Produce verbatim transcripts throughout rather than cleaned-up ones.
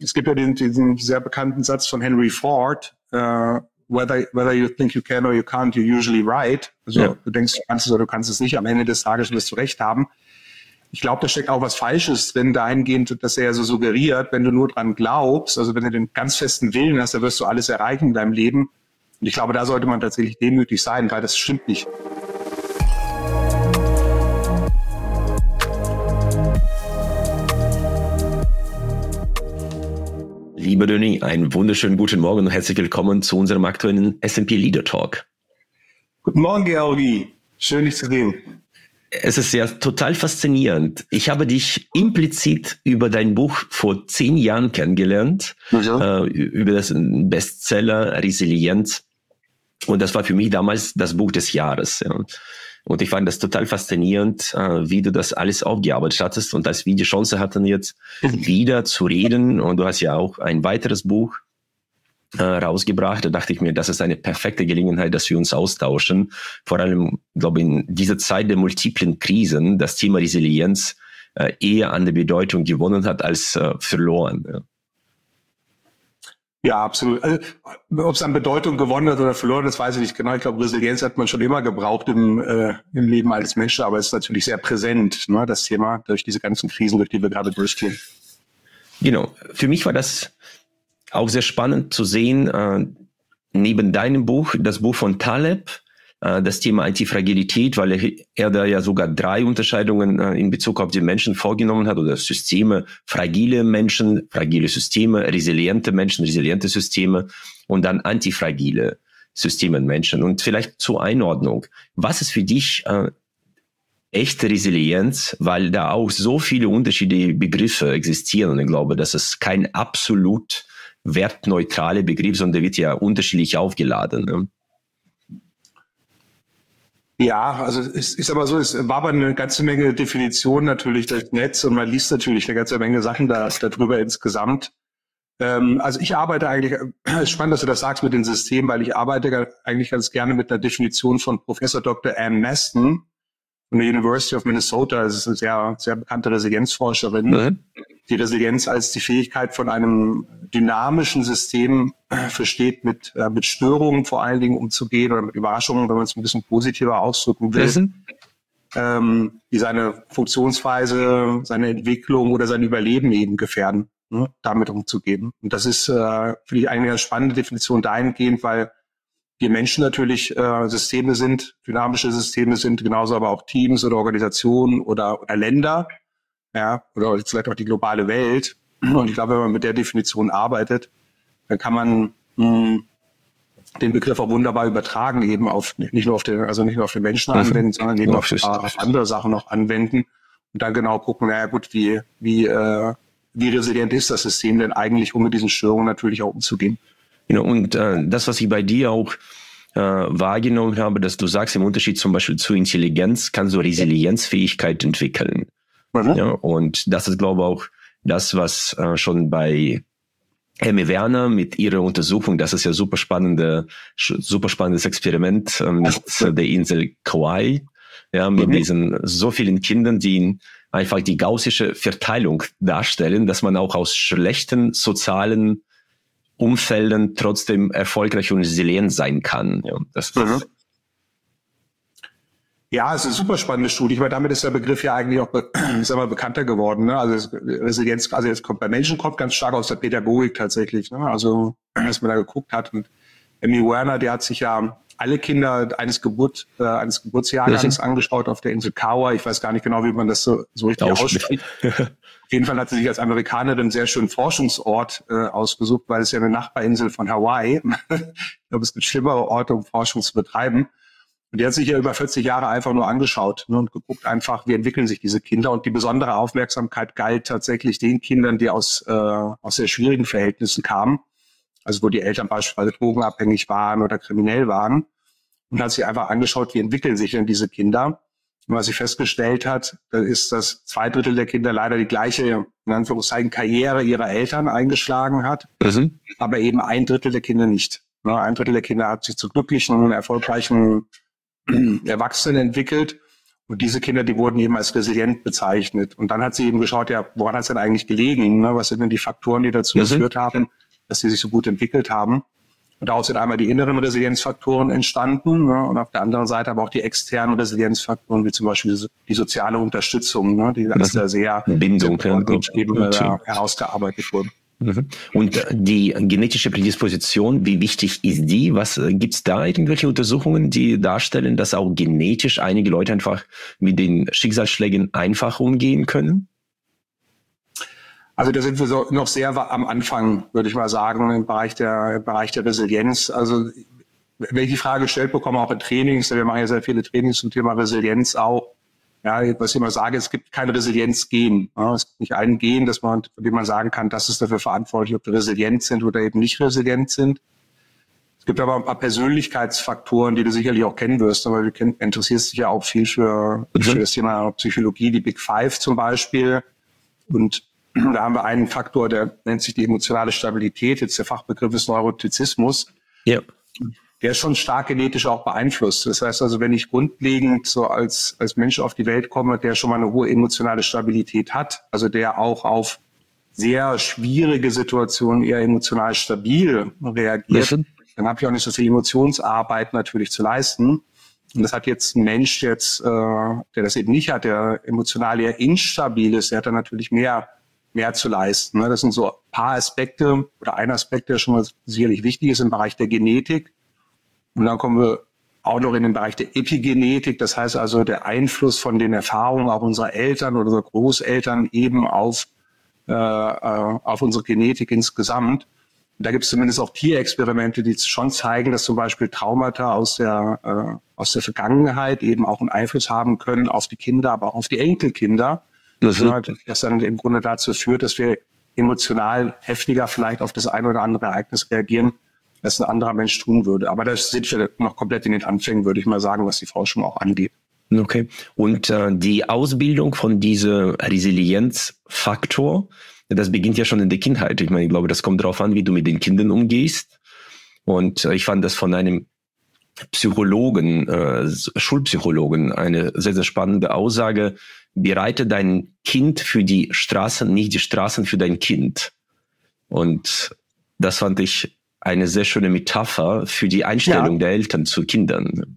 es gibt ja diesen, diesen sehr bekannten Satz von Henry Ford, uh, whether, whether you think you can or you can't, you're usually right. Also ja. Du denkst, du kannst es oder du kannst es nicht. Am Ende des Tages wirst du recht haben. Ich glaube, da steckt auch was Falsches drin, dahingehend, dass er ja so suggeriert, wenn du nur dran glaubst, also wenn du den ganz festen Willen hast, dann wirst du alles erreichen in deinem Leben. Und ich glaube, da sollte man tatsächlich demütig sein, weil das stimmt nicht. Lieber Denis, einen wunderschönen guten Morgen und herzlich willkommen zu unserem aktuellen S and P Leader Talk. Guten Morgen, Georgi. Schön, dich zu sehen. Es ist ja total faszinierend. Ich habe dich implizit über dein Buch vor zehn Jahren kennengelernt, ja. äh, über das Bestseller Resilienz. Und das war für mich damals das Buch des Jahres. Ja. Und ich fand das total faszinierend, äh, wie du das alles aufgearbeitet hattest. Und als wir die Chance hatten, jetzt wieder zu reden, und du hast ja auch ein weiteres Buch äh, rausgebracht, da dachte ich mir, das ist eine perfekte Gelegenheit, dass wir uns austauschen. Vor allem, glaube ich, in dieser Zeit der multiplen Krisen, das Thema Resilienz äh, eher an der Bedeutung gewonnen hat als äh, verloren. Ja. Ja, absolut. Also, ob es an Bedeutung gewonnen hat oder verloren, das weiß ich nicht genau. Ich glaube, Resilienz hat man schon immer gebraucht im, äh, im Leben als Mensch, aber es ist natürlich sehr präsent, ne, das Thema, durch diese ganzen Krisen, durch die wir gerade durchgehen. Genau. Für mich war das auch sehr spannend zu sehen, äh, neben deinem Buch, das Buch von Taleb, äh, das Thema Antifragilität, weil er, er da ja sogar drei Unterscheidungen äh, in Bezug auf die Menschen vorgenommen hat, oder Systeme, fragile Menschen, fragile Systeme, resiliente Menschen, resiliente Systeme und dann antifragile Systeme und Menschen. Und vielleicht zur Einordnung, was ist für dich äh, echte Resilienz, weil da auch so viele unterschiedliche Begriffe existieren, und ich glaube, das ist kein absolut wertneutrale Begriff, sondern der wird ja unterschiedlich aufgeladen. Ne? Ja, also es ist aber so, es war aber eine ganze Menge Definitionen natürlich durchs Netz und man liest natürlich eine ganze Menge Sachen da, darüber insgesamt. Ähm, also ich arbeite eigentlich, es ist spannend, dass du das sagst mit den Systemen, weil ich arbeite eigentlich ganz gerne mit einer Definition von Professor Doktor Anne Maston von der University of Minnesota. Das ist eine sehr, sehr bekannte Resilienzforscherin, mhm. die Resilienz als die Fähigkeit von einem dynamischen System äh, versteht, mit, äh, mit Störungen vor allen Dingen umzugehen oder mit Überraschungen, wenn man es ein bisschen positiver ausdrücken will, mhm. ähm, die seine Funktionsweise, seine Entwicklung oder sein Überleben eben gefährden, ne, damit umzugehen. Und das ist, äh, finde ich, eine ganz spannende Definition dahingehend, weil wir Menschen natürlich äh, Systeme sind, dynamische Systeme sind, genauso aber auch Teams oder Organisationen oder, oder Länder, ja, oder vielleicht auch die globale Welt. Und ich glaube, wenn man mit der Definition arbeitet, dann kann man mh, den Begriff auch wunderbar übertragen, eben auf nicht nur auf den, also nicht nur auf den Menschen anwenden, sondern eben auf, auf andere Sachen noch anwenden und dann genau gucken, naja gut, wie wie äh, wie resilient ist das System denn eigentlich, um mit diesen Störungen natürlich auch umzugehen. Genau, und äh, das, was ich bei dir auch äh, wahrgenommen habe, dass du sagst, im Unterschied zum Beispiel zu Intelligenz kannst du Resilienzfähigkeit entwickeln. Mhm. Ja, und das ist, glaube ich, auch das, was äh, schon bei Amy Werner mit ihrer Untersuchung, das ist ja super spannende, super spannendes Experiment äh, mit äh, der Insel Kauai, ja, mit mhm. diesen so vielen Kindern, die einfach die gaussische Verteilung darstellen, dass man auch aus schlechten sozialen Umfelden trotzdem erfolgreich und resilient sein kann. Ja, das mhm. Ja, es ist eine super spannende Studie, weil damit ist der Begriff ja eigentlich auch, ich sag mal, bekannter geworden. Ne? Also Resilienz, also jetzt kommt bei Menschen kommt ganz stark aus der Pädagogik tatsächlich. Ne? Also als man da geguckt hat, und Amy Werner, der hat sich ja alle Kinder eines Geburt, äh, eines Geburtsjahrgangs mhm. angeschaut auf der Insel Kauai. Ich weiß gar nicht genau, wie man das so, so richtig ausspricht. Auf jeden Fall hat sie sich als Amerikanerin einen sehr schönen Forschungsort äh, ausgesucht, weil es ja eine Nachbarinsel von Hawaii. Ich glaube, es gibt schlimmere Orte, um Forschung zu betreiben. Und die hat sich ja über vierzig Jahre einfach nur angeschaut, ne, und geguckt einfach, wie entwickeln sich diese Kinder. Und die besondere Aufmerksamkeit galt tatsächlich den Kindern, die aus äh, aus sehr schwierigen Verhältnissen kamen. Also wo die Eltern beispielsweise drogenabhängig waren oder kriminell waren. Und hat sich einfach angeschaut, wie entwickeln sich denn diese Kinder. Und was sie festgestellt hat, ist, dass zwei Drittel der Kinder leider die gleiche, in Anführungszeichen, Karriere ihrer Eltern eingeschlagen hat, mhm. aber eben ein Drittel der Kinder nicht. Ne, ein Drittel der Kinder hat sich zu glücklichen und erfolgreichen Erwachsenen entwickelt Und diese Kinder, die wurden eben als resilient bezeichnet. Und dann hat sie eben geschaut, ja, woran hat es denn eigentlich gelegen? Ne? Was sind denn die Faktoren, die dazu geführt haben, dass sie sich so gut entwickelt haben? Und daraus sind einmal die inneren Resilienzfaktoren entstanden, ne? Und auf der anderen Seite aber auch die externen Resilienzfaktoren, wie zum Beispiel die, die soziale Unterstützung, ne? Die als da sehr, Bindung, sehr ja, eben, äh, herausgearbeitet wurden. Und die genetische Prädisposition, wie wichtig ist die? Was gibt es da irgendwelche Untersuchungen, die darstellen, dass auch genetisch einige Leute einfach mit den Schicksalsschlägen einfach umgehen können? Also da sind wir so noch sehr am Anfang, würde ich mal sagen, im Bereich der, im Bereich der Resilienz. Also wenn ich die Frage gestellt bekomme, auch in Trainings, wir machen ja sehr viele Trainings zum Thema Resilienz auch. Ja, was ich immer sage, es gibt kein Resilienzgen. Ja, es gibt nicht ein Gen, das man, von dem man sagen kann, das ist dafür verantwortlich, ob wir resilient sind oder eben nicht resilient sind. Es gibt aber ein paar Persönlichkeitsfaktoren, die du sicherlich auch kennen wirst, aber du kenn, interessierst dich ja auch viel für, mhm. für das Thema Psychologie, die Big Five zum Beispiel. Und da haben wir einen Faktor, der nennt sich die emotionale Stabilität. Jetzt der Fachbegriff ist Neurotizismus. Ja. Der ist schon stark genetisch auch beeinflusst. Das heißt also, wenn ich grundlegend so als, als Mensch auf die Welt komme, der schon mal eine hohe emotionale Stabilität hat, also der auch auf sehr schwierige Situationen eher emotional stabil reagiert, mhm. dann habe ich auch nicht so viel Emotionsarbeit natürlich zu leisten. Und das hat jetzt ein Mensch jetzt, äh, der das eben nicht hat, der emotional eher instabil ist, der hat dann natürlich mehr mehr zu leisten. Das sind so ein paar Aspekte oder ein Aspekt, der schon mal sicherlich wichtig ist im Bereich der Genetik. Und dann kommen wir auch noch in den Bereich der Epigenetik. Das heißt also der Einfluss von den Erfahrungen auch unserer Eltern oder unserer Großeltern eben auf, äh, auf unsere Genetik insgesamt. Und da gibt es zumindest auch Tierexperimente, die schon zeigen, dass zum Beispiel Traumata aus der, äh, aus der Vergangenheit eben auch einen Einfluss haben können auf die Kinder, aber auch auf die Enkelkinder. Das, das dann im Grunde dazu führt, dass wir emotional heftiger vielleicht auf das eine oder andere Ereignis reagieren, als ein anderer Mensch tun würde. Aber das sind wir noch komplett in den Anfängen, würde ich mal sagen, was die Forschung auch angeht. Okay. Und äh, die Ausbildung von diesem Resilienzfaktor, das beginnt ja schon in der Kindheit. Ich meine, ich glaube, das kommt darauf an, wie du mit den Kindern umgehst. Und äh, ich fand das von einem Psychologen, äh, Schulpsychologen, eine sehr, sehr spannende Aussage. Bereite dein Kind für die Straßen, nicht die Straßen für dein Kind. Und das fand ich eine sehr schöne Metapher für die Einstellung ja. der Eltern zu Kindern.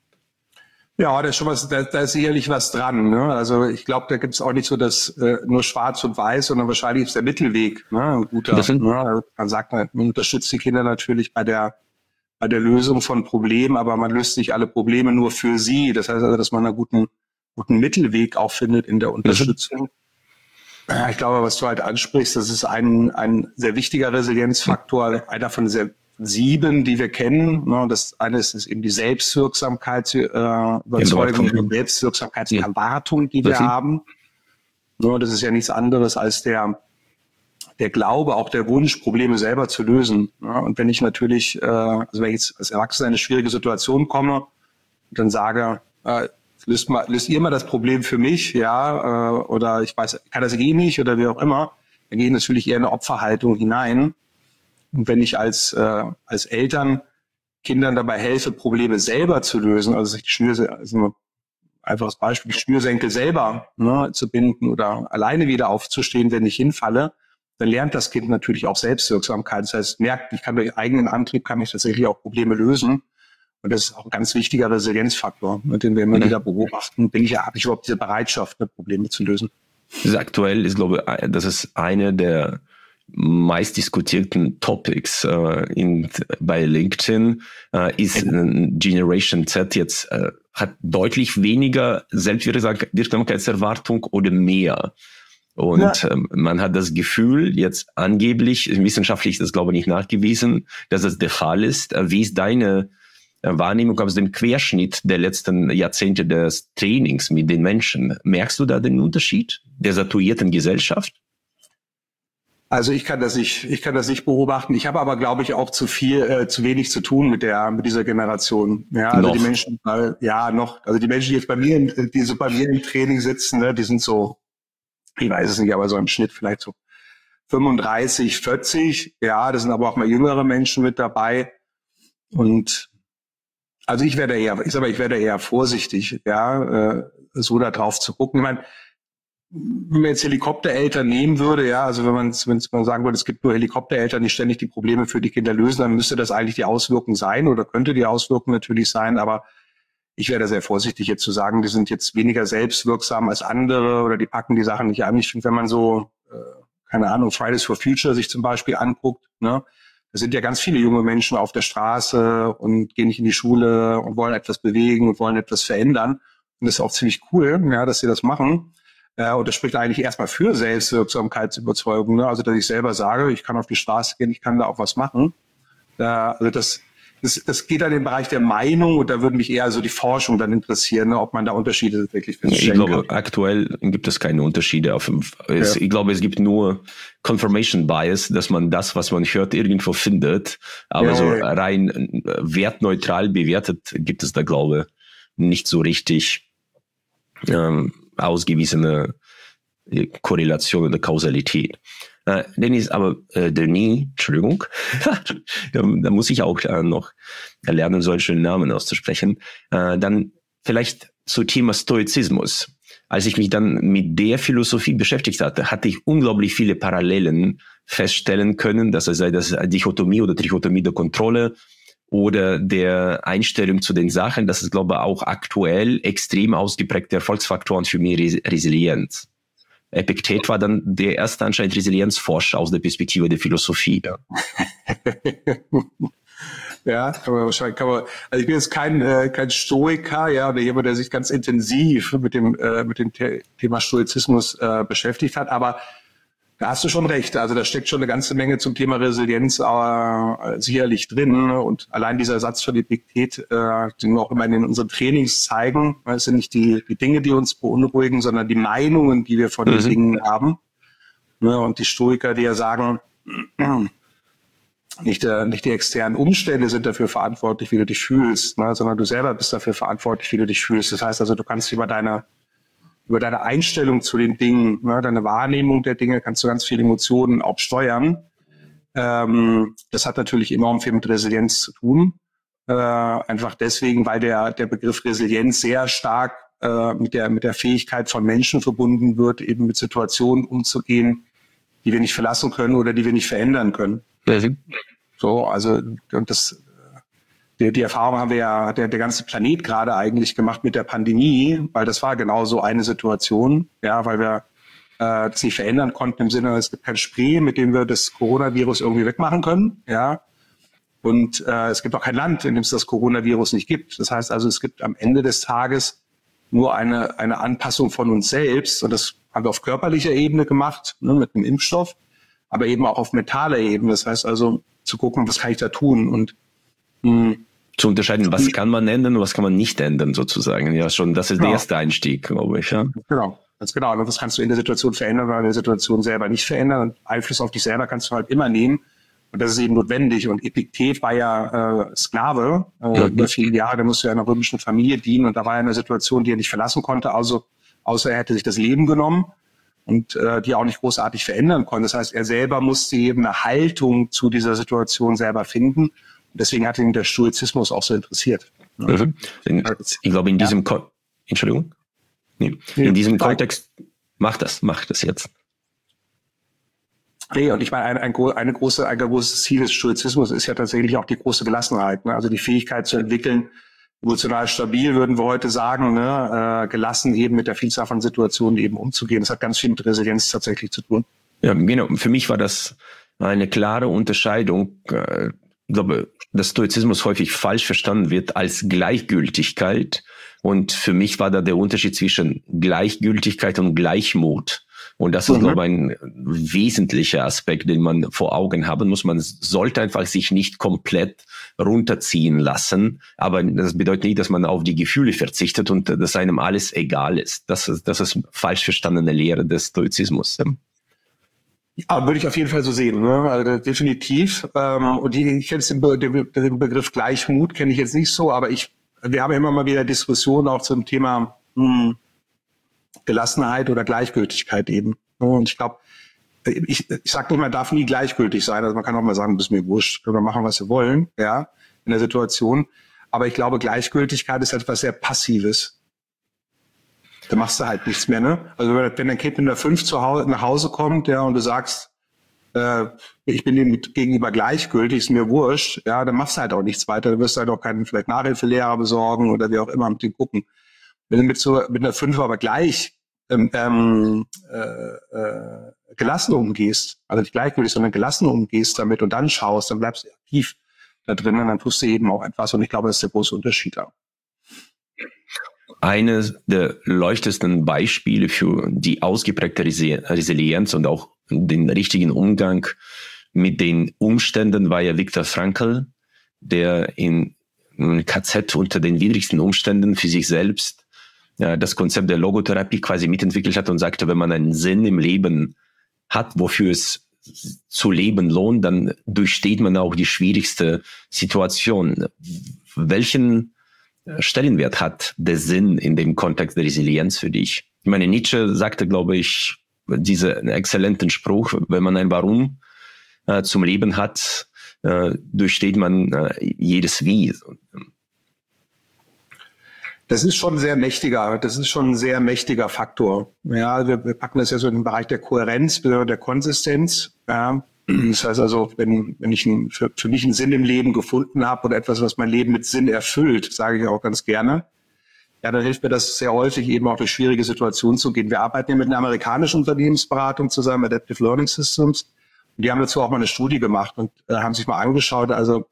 Ja, da ist schon was, da, da ist sicherlich was dran. Ne? Also ich glaube, da gibt es auch nicht so das äh, nur Schwarz und Weiß, sondern wahrscheinlich ist der Mittelweg. Ne? Ein guter. Sind, ne? Man sagt, man unterstützt die Kinder natürlich bei der bei der Lösung von Problemen, aber man löst nicht alle Probleme nur für sie. Das heißt also, dass man einen guten guten Mittelweg auch findet in der Unterstützung. Ja, ich glaube, was du halt ansprichst, das ist ein ein sehr wichtiger Resilienzfaktor, einer von sehr sieben, die wir kennen. Das eine ist, ist eben die Selbstwirksamkeit, äh, Überzeugung, die Selbstwirksamkeitserwartung, die wir haben. Das ist ja nichts anderes als der der Glaube, auch der Wunsch, Probleme selber zu lösen. Und wenn ich natürlich, äh, also wenn ich jetzt als Erwachsener in eine schwierige Situation komme und dann sage, äh, löst, mal, löst ihr mal das Problem für mich, ja, äh, oder ich weiß, kann das eh nicht oder wie auch immer, dann gehe ich natürlich eher in eine Opferhaltung hinein. Und wenn ich als äh, als Eltern Kindern dabei helfe, Probleme selber zu lösen, also sich die Schnürsenkel, also einfaches Beispiel, die Schnürsenkel selber ne, zu binden oder alleine wieder aufzustehen, wenn ich hinfalle, dann lernt das Kind natürlich auch Selbstwirksamkeit. Das heißt, merkt, ich kann durch eigenen Antrieb, kann ich tatsächlich auch Probleme lösen. Und das ist auch ein ganz wichtiger Resilienzfaktor, den wir immer mhm. wieder beobachten. Bin ich ja, habe ich überhaupt diese Bereitschaft, Probleme zu lösen? Das ist aktuell, ist, glaube ich, das ist eine der meist diskutierten Topics äh, in, bei LinkedIn, äh, ist äh, Generation Z jetzt, äh, hat deutlich weniger Selbstwirksamkeitserwartung oder mehr. Und ja. ähm, man hat das Gefühl, jetzt angeblich, wissenschaftlich ist das glaube ich nicht nachgewiesen, dass das der Fall ist. Äh, wie ist deine äh, Wahrnehmung aus dem Querschnitt der letzten Jahrzehnte des Trainings mit den Menschen? Merkst du da den Unterschied der saturierten Gesellschaft? Also ich kann das nicht, ich kann das nicht beobachten. Ich habe aber, glaube ich, auch zu viel, äh, zu wenig zu tun mit der, mit dieser Generation. Ja, also noch. die Menschen, äh, ja noch, also die Menschen, die jetzt bei mir, die so bei mir im Training sitzen, ne, die sind so, ich weiß es nicht, aber so im Schnitt vielleicht so fünfunddreißig, vierzig. Ja, das sind aber auch mal jüngere Menschen mit dabei. Und also ich werde eher, ich sage mal, ich werde eher vorsichtig. Ja, äh, so da drauf zu gucken. Ich meine, wenn man jetzt Helikoptereltern nehmen würde, ja, also wenn man, wenn man sagen würde, es gibt nur Helikoptereltern, die ständig die Probleme für die Kinder lösen, dann müsste das eigentlich die Auswirkung sein oder könnte die Auswirkung natürlich sein, aber ich wäre da sehr vorsichtig jetzt zu sagen, die sind jetzt weniger selbstwirksam als andere oder die packen die Sachen nicht an. Ich finde, wenn man so, äh, keine Ahnung, Fridays for Future sich zum Beispiel anguckt, ne, da sind ja ganz viele junge Menschen auf der Straße und gehen nicht in die Schule und wollen etwas bewegen und wollen etwas verändern. Und das ist auch ziemlich cool, ja, dass sie das machen. Äh, und das spricht eigentlich erstmal für Selbstwirksamkeitsüberzeugung, ne? Also, dass ich selber sage, ich kann auf die Straße gehen, ich kann da auch was machen. Äh, also das, das, das geht dann in den Bereich der Meinung und da würde mich eher so die Forschung dann interessieren, ne, ob man da Unterschiede wirklich feststellen kann. Ich glaube, aktuell gibt es keine Unterschiede. Auf, es, ja. Ich glaube, es gibt nur Confirmation Bias, dass man das, was man hört, irgendwo findet. Aber ja, so ja. rein wertneutral bewertet gibt es da, glaube ich, nicht so richtig ähm, ausgewiesene Korrelation oder Kausalität. Äh, Dennis, aber äh, Denis, Entschuldigung, da, da muss ich auch äh, noch lernen, so einen schönen Namen auszusprechen. Äh, dann vielleicht zum Thema Stoizismus. Als ich mich dann mit der Philosophie beschäftigt hatte, hatte ich unglaublich viele Parallelen feststellen können, dass es sei das Dichotomie oder Trichotomie der Kontrolle oder der Einstellung zu den Sachen, das ist, glaube ich, auch aktuell extrem ausgeprägte Erfolgsfaktoren für mehr Res- Resilienz. Epiktet war dann der erste anscheinend Resilienzforscher aus der Perspektive der Philosophie. Ja, ja kann man wahrscheinlich, kann man, also ich bin jetzt kein, äh, kein Stoiker, ja, oder jemand, der sich ganz intensiv mit dem, äh, mit dem The- Thema Stoizismus äh, beschäftigt hat, aber da hast du schon recht. Also da steckt schon eine ganze Menge zum Thema Resilienz äh, sicherlich drin. Und allein dieser Satz von Epiktet, äh, den wir auch immer in unseren Trainings zeigen, das sind nicht die, die Dinge, die uns beunruhigen, sondern die Meinungen, die wir von mhm. den Dingen haben. Ne, und die Stoiker, die ja sagen, nicht, der, nicht die externen Umstände sind dafür verantwortlich, wie du dich fühlst, ne, sondern du selber bist dafür verantwortlich, wie du dich fühlst. Das heißt also, du kannst über deine über deine Einstellung zu den Dingen, ne, deine Wahrnehmung der Dinge, kannst du ganz viele Emotionen auch steuern. Ähm, das hat natürlich enorm viel mit Resilienz zu tun. Äh, einfach deswegen, weil der, der Begriff Resilienz sehr stark äh, mit der, mit der Fähigkeit von Menschen verbunden wird, eben mit Situationen umzugehen, die wir nicht verlassen können oder die wir nicht verändern können. Mhm. So, also, und das, Die, die Erfahrung haben wir ja, der, der ganze Planet gerade eigentlich gemacht mit der Pandemie, weil das war genau so eine Situation, ja, weil wir äh, das nicht verändern konnten im Sinne, es gibt kein Spray, mit dem wir das Coronavirus irgendwie wegmachen können, ja. Und äh, es gibt auch kein Land, in dem es das Coronavirus nicht gibt. Das heißt also, es gibt am Ende des Tages nur eine eine Anpassung von uns selbst und das haben wir auf körperlicher Ebene gemacht, ne, mit einem Impfstoff, aber eben auch auf mentaler Ebene. Das heißt also, zu gucken, was kann ich da tun und zu unterscheiden, was kann man ändern und was kann man nicht ändern, sozusagen. Ja, schon, das ist genau. Der erste Einstieg, glaube ich. Ja. Genau, ganz genau. Und das kannst du in der Situation verändern oder in der Situation selber nicht verändern. Und Einfluss auf dich selber kannst du halt immer nehmen. Und das ist eben notwendig. Und Epiktet war ja äh, Sklave äh, ja. über viele Jahre. Der musste ja einer römischen Familie dienen. Und da war er in einer Situation, die er nicht verlassen konnte, also, außer er hätte sich das Leben genommen und äh, die er auch nicht großartig verändern konnte. Das heißt, er selber musste eben eine Haltung zu dieser Situation selber finden. Deswegen hat ihn der Stoizismus auch so interessiert. Mhm. Ich glaube, in diesem, ja. Ko- Entschuldigung, nee. in diesem Kontext macht das, macht das jetzt. Nee, und ich meine, ein, ein, eine große, ein großes Ziel des Stoizismus ist ja tatsächlich auch die große Gelassenheit, ne? Also die Fähigkeit zu entwickeln, emotional stabil, würden wir heute sagen, ne? äh, gelassen eben mit der Vielzahl von Situationen eben umzugehen. Das hat ganz viel mit Resilienz tatsächlich zu tun. Ja, genau. Für mich war das eine klare Unterscheidung. Äh, Ich glaube, dass Stoizismus häufig falsch verstanden wird als Gleichgültigkeit. Und für mich war da der Unterschied zwischen Gleichgültigkeit und Gleichmut. Und das ist, mhm. glaube ich, ein wesentlicher Aspekt, den man vor Augen haben muss. Man sollte einfach sich nicht komplett runterziehen lassen. Aber das bedeutet nicht, dass man auf die Gefühle verzichtet und dass einem alles egal ist. Das ist, das ist falsch verstandene Lehre des Stoizismus. Ja, würde ich auf jeden Fall so sehen, ne? Also definitiv. Ähm, und die, ich kenne den, Be- den Begriff Gleichmut kenne ich jetzt nicht so, aber ich, wir haben immer mal wieder Diskussionen auch zum Thema hm, Gelassenheit oder Gleichgültigkeit eben. Und ich glaube, ich, ich sage nicht, man darf nie gleichgültig sein. Also man kann auch mal sagen, das ist mir wurscht, können wir machen, was wir wollen, ja, in der Situation. Aber ich glaube, Gleichgültigkeit ist etwas sehr Passives. Da machst du halt nichts mehr, ne? Also wenn, wenn dein Kind in der fünf zu Hause, nach Hause kommt, ja, und du sagst, äh, ich bin dem gegenüber gleichgültig, ist mir wurscht, ja, dann machst du halt auch nichts weiter. Dann wirst du halt auch keinen vielleicht Nachhilfelehrer besorgen oder wie auch immer mit dem gucken. Wenn du mit so mit einer fünf aber gleich ähm, ähm, äh, äh, gelassen umgehst, also nicht gleichgültig, sondern gelassen umgehst damit und dann schaust, dann bleibst du aktiv da drin und dann tust du eben auch etwas. Und ich glaube, das ist der große Unterschied da. Eines der leuchtendsten Beispiele für die ausgeprägte Resilienz und auch den richtigen Umgang mit den Umständen war ja Viktor Frankl, der in K Z unter den widrigsten Umständen für sich selbst ja, das Konzept der Logotherapie quasi mitentwickelt hat und sagte, wenn man einen Sinn im Leben hat, wofür es zu leben lohnt, dann durchsteht man auch die schwierigste Situation. Welchen Stellenwert hat der Sinn in dem Kontext der Resilienz für dich? Ich meine, Nietzsche sagte, glaube ich, diesen exzellenten Spruch, wenn man ein Warum äh, zum Leben hat, äh, durchsteht man äh, jedes Wie. Das ist schon ein sehr mächtiger, das ist schon ein sehr mächtiger Faktor. Ja, wir, wir packen das ja so in den Bereich der Kohärenz, der Konsistenz. Ja. Das heißt also, wenn, wenn ich einen, für, für mich einen Sinn im Leben gefunden habe oder etwas, was mein Leben mit Sinn erfüllt, sage ich auch ganz gerne, ja, dann hilft mir das sehr häufig eben auch durch schwierige Situationen zu gehen. Wir arbeiten ja mit einer amerikanischen Unternehmensberatung zusammen, Adaptive Learning Systems. Und die haben dazu auch mal eine Studie gemacht und äh, haben sich mal angeschaut, also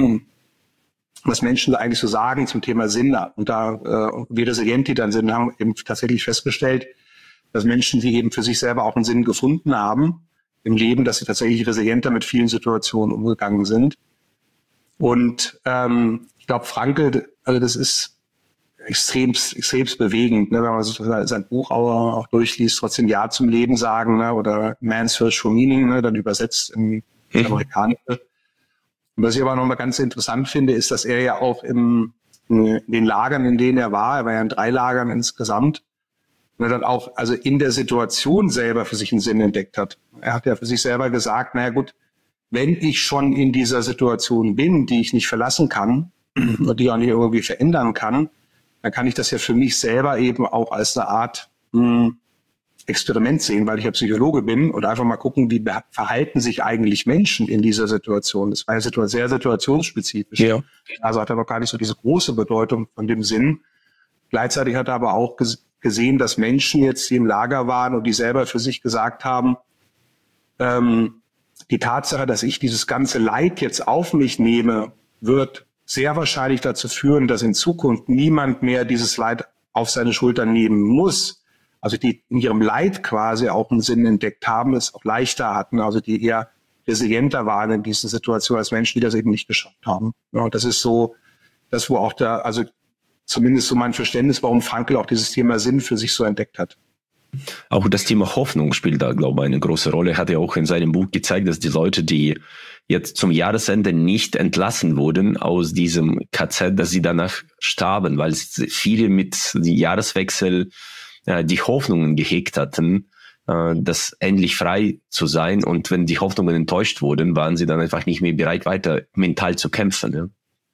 was Menschen eigentlich so sagen zum Thema Sinn. Und da, äh, wie resilient die dann sind, haben eben tatsächlich festgestellt, dass Menschen, die eben für sich selber auch einen Sinn gefunden haben im Leben, dass sie tatsächlich resilienter mit vielen Situationen umgegangen sind. Und ähm, ich glaube, Frankl, also das ist extrem, extrem bewegend, ne, wenn man so sein Buch auch, auch durchliest, trotzdem Ja zum Leben sagen, ne, oder Man's Search for Meaning, ne, dann übersetzt in das Amerikanische. Und was ich aber nochmal ganz interessant finde, ist, dass er ja auch im, in den Lagern, in denen er war, er war ja in drei Lagern insgesamt, und er dann auch also in der Situation selber für sich einen Sinn entdeckt hat. Er hat ja für sich selber gesagt, naja gut, wenn ich schon in dieser Situation bin, die ich nicht verlassen kann und die auch nicht irgendwie verändern kann, dann kann ich das ja für mich selber eben auch als eine Art mh, Experiment sehen, weil ich ja Psychologe bin und einfach mal gucken, wie verhalten sich eigentlich Menschen in dieser Situation. Das war ja sehr situationsspezifisch. Ja. Also hat er noch gar nicht so diese große Bedeutung von dem Sinn. Gleichzeitig hat er aber auch gesehen, dass Menschen jetzt, die im Lager waren und die selber für sich gesagt haben, ähm, die Tatsache, dass ich dieses ganze Leid jetzt auf mich nehme, wird sehr wahrscheinlich dazu führen, dass in Zukunft niemand mehr dieses Leid auf seine Schultern nehmen muss. Also die in ihrem Leid quasi auch einen Sinn entdeckt haben, es auch leichter hatten, also die eher resilienter waren in diesen Situationen als Menschen, die das eben nicht geschafft haben. Ja, und das ist so, das wo auch da, also zumindest so mein Verständnis, warum Frankl auch dieses Thema Sinn für sich so entdeckt hat. Auch das Thema Hoffnung spielt da, glaube ich, eine große Rolle. Er hat ja auch in seinem Buch gezeigt, dass die Leute, die jetzt zum Jahresende nicht entlassen wurden aus diesem K Z, dass sie danach starben, weil viele mit dem Jahreswechsel äh, die Hoffnungen gehegt hatten, äh, das endlich frei zu sein. Und wenn die Hoffnungen enttäuscht wurden, waren sie dann einfach nicht mehr bereit, weiter mental zu kämpfen. Ja.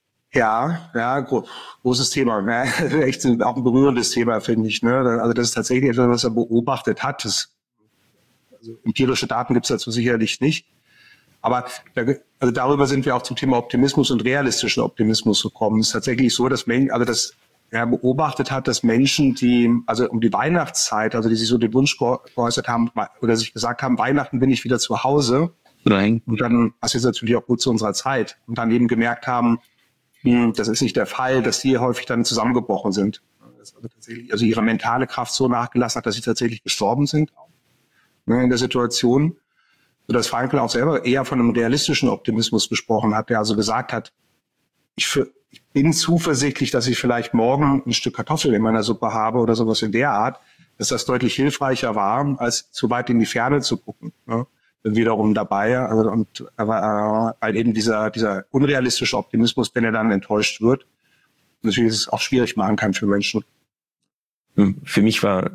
Ja, ja, gro- großes Thema. Ja, echt ein, auch ein berührendes Thema, finde ich. Ne? Also das ist tatsächlich etwas, was er beobachtet hat. Das, also empirische Daten gibt es dazu sicherlich nicht. Aber da, also darüber sind wir auch zum Thema Optimismus und realistischen Optimismus gekommen. Es ist tatsächlich so, dass Menschen, also dass er beobachtet hat, dass Menschen, die also um die Weihnachtszeit, also die sich so den Wunsch geäußert haben oder sich gesagt haben, Weihnachten bin ich wieder zu Hause. Nein. Und dann, das ist natürlich auch gut zu unserer Zeit. Und dann eben gemerkt haben, das ist nicht der Fall, dass die häufig dann zusammengebrochen sind. Also, tatsächlich, also ihre mentale Kraft so nachgelassen hat, dass sie tatsächlich gestorben sind ne, in der Situation. Sodass Frankl auch selber eher von einem realistischen Optimismus gesprochen hat, der also gesagt hat, ich, für, ich bin zuversichtlich, dass ich vielleicht morgen ein Stück Kartoffel in meiner Suppe habe oder sowas in der Art, dass das deutlich hilfreicher war, als zu weit in die Ferne zu gucken. Ne. Bin wiederum dabei, also und aber äh, weil eben dieser dieser unrealistische Optimismus, wenn er dann enttäuscht wird, natürlich ist es auch schwierig machen kann für Menschen. Für mich war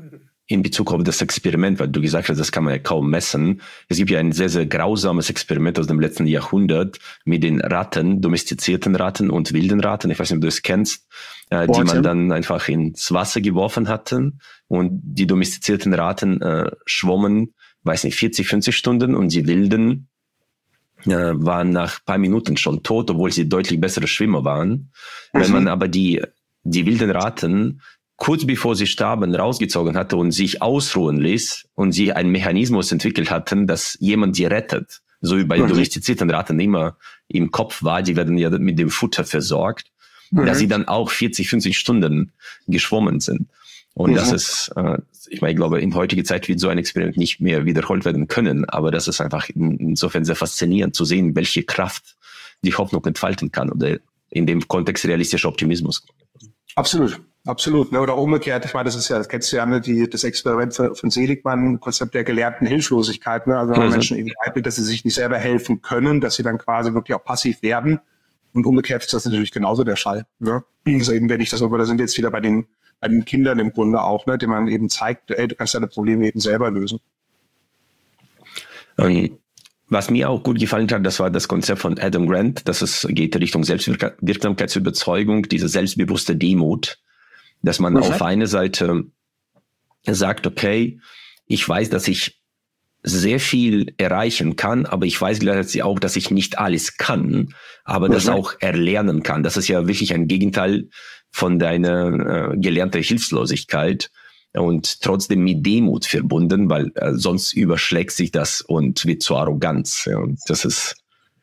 in Bezug auf das Experiment, weil du gesagt hast, das kann man ja kaum messen. Es gibt ja ein sehr, sehr grausames Experiment aus dem letzten Jahrhundert mit den Ratten, domestizierten Ratten und wilden Ratten. Ich weiß nicht, ob du es kennst, äh, die man dann einfach ins Wasser geworfen hatten. Und die domestizierten Ratten äh, schwommen, weiß nicht, vierzig, fünfzig Stunden und die wilden äh, waren nach ein paar Minuten schon tot, obwohl sie deutlich bessere Schwimmer waren. Mhm. Wenn man aber die, die wilden Ratten kurz bevor sie starben, rausgezogen hatte und sich ausruhen ließ und sie einen Mechanismus entwickelt hatten, dass jemand die rettet. So wie bei mhm. domestizierten Ratten immer im Kopf war, die werden ja mit dem Futter versorgt, mhm. dass sie dann auch vierzig, fünfzig Stunden geschwommen sind. Und mhm. das ist, äh, ich meine, ich glaube, in heutiger Zeit wird so ein Experiment nicht mehr wiederholt werden können, aber das ist einfach insofern sehr faszinierend zu sehen, welche Kraft die Hoffnung entfalten kann oder in dem Kontext realistischer Optimismus. Absolut. Absolut, ne? Oder umgekehrt, ich meine, das ist ja, das kennst du ja, ne, die, das Experiment von Seligmann, Konzept der gelernten Hilflosigkeit, ne? Also wenn man mhm. Menschen irgendwie beibringt, dass sie sich nicht selber helfen können, dass sie dann quasi wirklich auch passiv werden. Und umgekehrt ist das natürlich genauso der Fall, ne? Also eben, wenn ich das, aber da sind wir jetzt wieder bei den, bei den Kindern im Grunde auch, ne, denen man eben zeigt, ey, du kannst deine Probleme eben selber lösen. Um. Was mir auch gut gefallen hat, das war das Konzept von Adam Grant, dass es geht Richtung Selbstwirksamkeitsüberzeugung, diese selbstbewusste Demut, dass man okay. auf einer Seite sagt, okay, ich weiß, dass ich sehr viel erreichen kann, aber ich weiß gleichzeitig auch, dass ich nicht alles kann, aber okay. das auch erlernen kann. Das ist ja wirklich ein Gegenteil von deiner äh, gelernten Hilflosigkeit. Und trotzdem mit Demut verbunden, weil äh, sonst überschlägt sich das und wird zur Arroganz. Ja, und das ist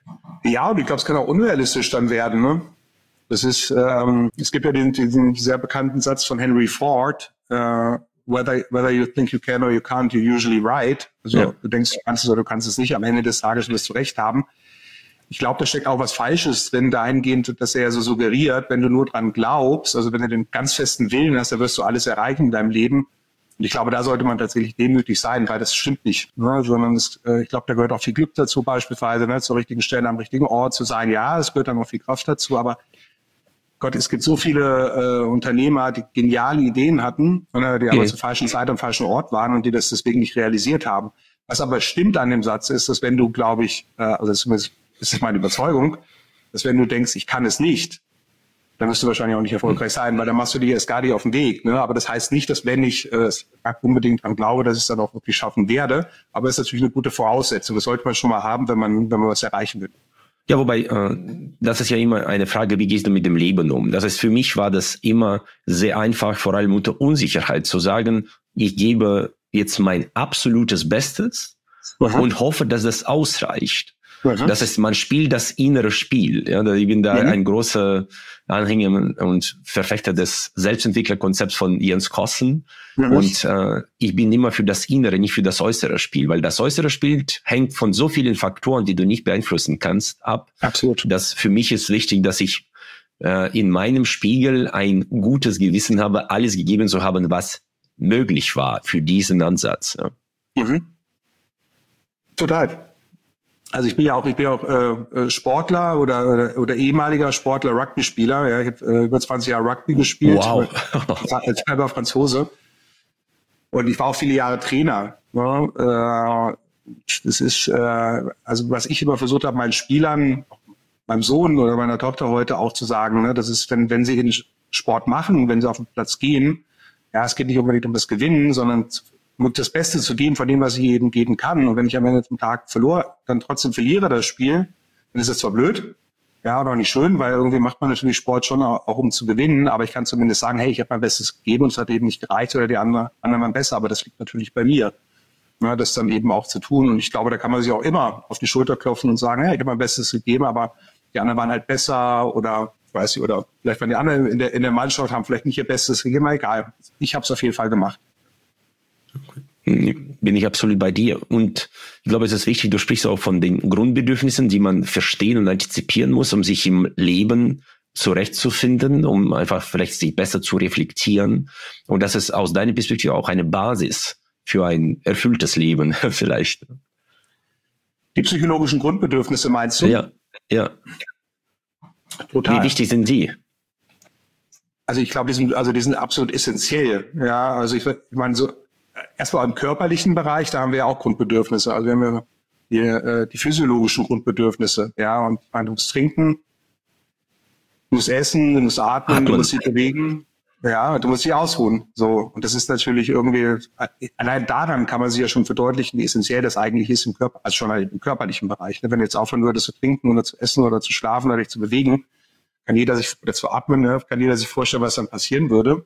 ja, und ich glaube, es kann auch unrealistisch dann werden. Ne? Das ist, ähm, es gibt ja den, den sehr bekannten Satz von Henry Ford: uh, whether whether you think you can or you can't, you're usually right. Also ja. du denkst, du kannst es oder du kannst es nicht. Am Ende des Tages wirst du recht haben. Ich glaube, da steckt auch was Falsches drin, dahingehend, dass er so suggeriert, wenn du nur dran glaubst, also wenn du den ganz festen Willen hast, dann wirst du alles erreichen in deinem Leben. Und ich glaube, da sollte man tatsächlich demütig sein, weil das stimmt nicht. Ne? Sondern es, äh, ich glaube, da gehört auch viel Glück dazu, beispielsweise, ne? zur richtigen Stelle am richtigen Ort zu sein. Ja, es gehört dann auch viel Kraft dazu, aber Gott, es gibt so viele äh, Unternehmer, die geniale Ideen hatten, ne? die okay. aber zur falschen Zeit am falschen Ort waren und die das deswegen nicht realisiert haben. Was aber stimmt an dem Satz ist, dass wenn du, glaube ich, äh, also zumindest das ist meine Überzeugung, dass wenn du denkst, ich kann es nicht, dann wirst du wahrscheinlich auch nicht erfolgreich sein, weil dann machst du dir erst gar nicht auf den Weg. Ne? Aber das heißt nicht, dass wenn ich äh, unbedingt dran glaube, dass ich es dann auch wirklich schaffen werde. Aber es ist natürlich eine gute Voraussetzung. Das sollte man schon mal haben, wenn man wenn man was erreichen will. Ja, wobei, äh, das ist ja immer eine Frage, wie gehst du mit dem Leben um? Das heißt, für mich war das immer sehr einfach, vor allem unter Unsicherheit zu sagen, ich gebe jetzt mein absolutes Bestes Aha. und hoffe, dass das ausreicht. Aha. Das heißt, man spielt das innere Spiel. Ja, ich bin da mhm. ein großer Anhänger und Verfechter des Selbstentwicklerkonzepts von Jens Kossen. Mhm. Und äh, ich bin immer für das innere, nicht für das äußere Spiel, weil das äußere Spiel hängt von so vielen Faktoren, die du nicht beeinflussen kannst, ab. Absolut. Das für mich ist wichtig, dass ich äh, in meinem Spiegel ein gutes Gewissen habe, alles gegeben zu haben, was möglich war für diesen Ansatz. Ja. Mhm. Total. Also ich bin ja auch, ich bin auch äh, Sportler oder, oder oder ehemaliger Sportler, Rugby-Spieler. Ja, ich habe äh, über zwanzig Jahre Rugby gespielt. Wow. Als halber Franzose. Und ich war auch viele Jahre Trainer. Ja, äh, das ist, äh, also was ich immer versucht habe, meinen Spielern, meinem Sohn oder meiner Tochter heute auch zu sagen, ne, das ist, wenn wenn sie den Sport machen, wenn sie auf den Platz gehen, ja, es geht nicht unbedingt um das Gewinnen, sondern das Beste zu geben von dem, was ich eben geben kann. Und wenn ich am Ende vom Tag verlor, dann trotzdem verliere das Spiel, dann ist es zwar blöd, ja, oder auch nicht schön, weil irgendwie macht man natürlich Sport schon auch, auch um zu gewinnen, aber ich kann zumindest sagen, hey, ich habe mein Bestes gegeben und es hat eben nicht gereicht oder die anderen, anderen waren besser, aber das liegt natürlich bei mir, ja, das dann eben auch zu tun. Und ich glaube, da kann man sich auch immer auf die Schulter klopfen und sagen, hey, ich habe mein Bestes gegeben, aber die anderen waren halt besser oder, weiß ich, oder vielleicht waren die anderen in der, in der Mannschaft, haben vielleicht nicht ihr Bestes gegeben, egal. Ich habe es auf jeden Fall gemacht. Bin ich absolut bei dir. Und ich glaube, es ist wichtig, du sprichst auch von den Grundbedürfnissen, die man verstehen und antizipieren muss, um sich im Leben zurechtzufinden, um einfach vielleicht sich besser zu reflektieren. Und das ist aus deiner Perspektive auch eine Basis für ein erfülltes Leben vielleicht. Die psychologischen Grundbedürfnisse meinst du? Ja, ja. Total. Wie wichtig sind die? Also ich glaube, die sind, also die sind absolut essentiell. Ja, also ich, ich meine, so erstmal im körperlichen Bereich, da haben wir ja auch Grundbedürfnisse. Also wir haben ja die, äh, die physiologischen Grundbedürfnisse, ja, und du musst trinken, du musst essen, du musst atmen, atmen. Du musst dich bewegen, ja, du musst dich ausruhen, so. Und das ist natürlich irgendwie, allein daran kann man sich ja schon verdeutlichen, wie essentiell das eigentlich ist im Körper, also schon im körperlichen Bereich. Wenn du jetzt aufhören würdest zu trinken oder zu essen oder zu schlafen oder dich zu bewegen, kann jeder sich, oder zu atmen, ne, kann jeder sich vorstellen, was dann passieren würde.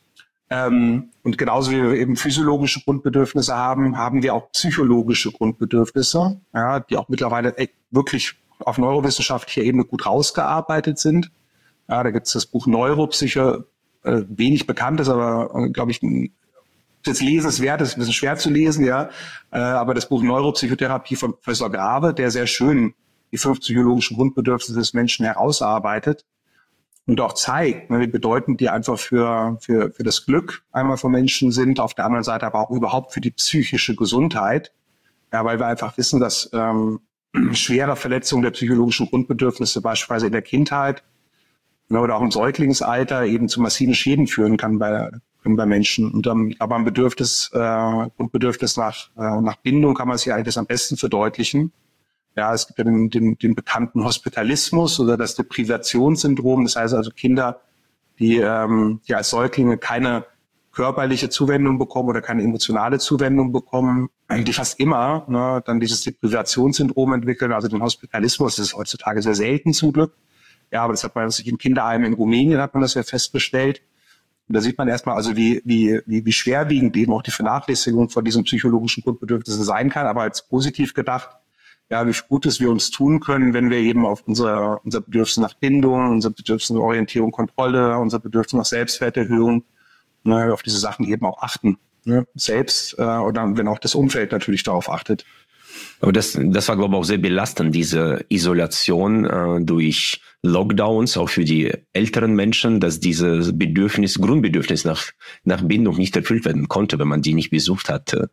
Ähm, und genauso wie wir eben physiologische Grundbedürfnisse haben, haben wir auch psychologische Grundbedürfnisse, ja, die auch mittlerweile echt wirklich auf neurowissenschaftlicher Ebene gut rausgearbeitet sind. Ja, da gibt es das Buch Neuropsyche, äh, wenig bekannt ist, aber äh, glaube ich, ein, jetzt lesenswert ist, ein bisschen schwer zu lesen, ja. Äh, aber das Buch Neuropsychotherapie von Professor Grave, der sehr schön die fünf psychologischen Grundbedürfnisse des Menschen herausarbeitet. Und auch zeigt, ne, wie bedeutend die einfach für, für, für das Glück einmal von Menschen sind, auf der anderen Seite aber auch überhaupt für die psychische Gesundheit. Ja, weil wir einfach wissen, dass ähm, schwere Verletzungen der psychologischen Grundbedürfnisse beispielsweise in der Kindheit, ne, oder auch im Säuglingsalter eben zu massiven Schäden führen kann bei, bei Menschen. Und ähm, aber ein Bedürfnis, äh, Grundbedürfnis nach, äh, nach Bindung kann man sich eigentlich das am besten verdeutlichen. Ja, es gibt ja den, den, den bekannten Hospitalismus oder das Deprivationssyndrom. Das heißt also Kinder, die, ähm, die als Säuglinge keine körperliche Zuwendung bekommen oder keine emotionale Zuwendung bekommen, eigentlich fast immer, ne, dann dieses Deprivationssyndrom entwickeln, also den Hospitalismus. Das ist heutzutage sehr selten zum Glück. Ja, aber das hat man sich in Kinderheimen in Rumänien hat man das ja festgestellt. Und da sieht man erstmal, also wie, wie, wie, wie schwerwiegend eben auch die Vernachlässigung von diesen psychologischen Grundbedürfnissen sein kann, aber als positiv gedacht. Ja, wie Gutes wir uns tun können, wenn wir eben auf unser, unser Bedürfnis nach Bindung, unser Bedürfnis nach Orientierung, Kontrolle, unser Bedürfnis nach Selbstwerterhöhung, ne, auf diese Sachen eben auch achten. Ne? Selbst äh, oder wenn auch das Umfeld natürlich darauf achtet. Aber das, das war, glaube ich, auch sehr belastend, diese Isolation äh, durch Lockdowns, auch für die älteren Menschen, dass dieses Bedürfnis, Grundbedürfnis nach, nach Bindung nicht erfüllt werden konnte, wenn man die nicht besucht hatte.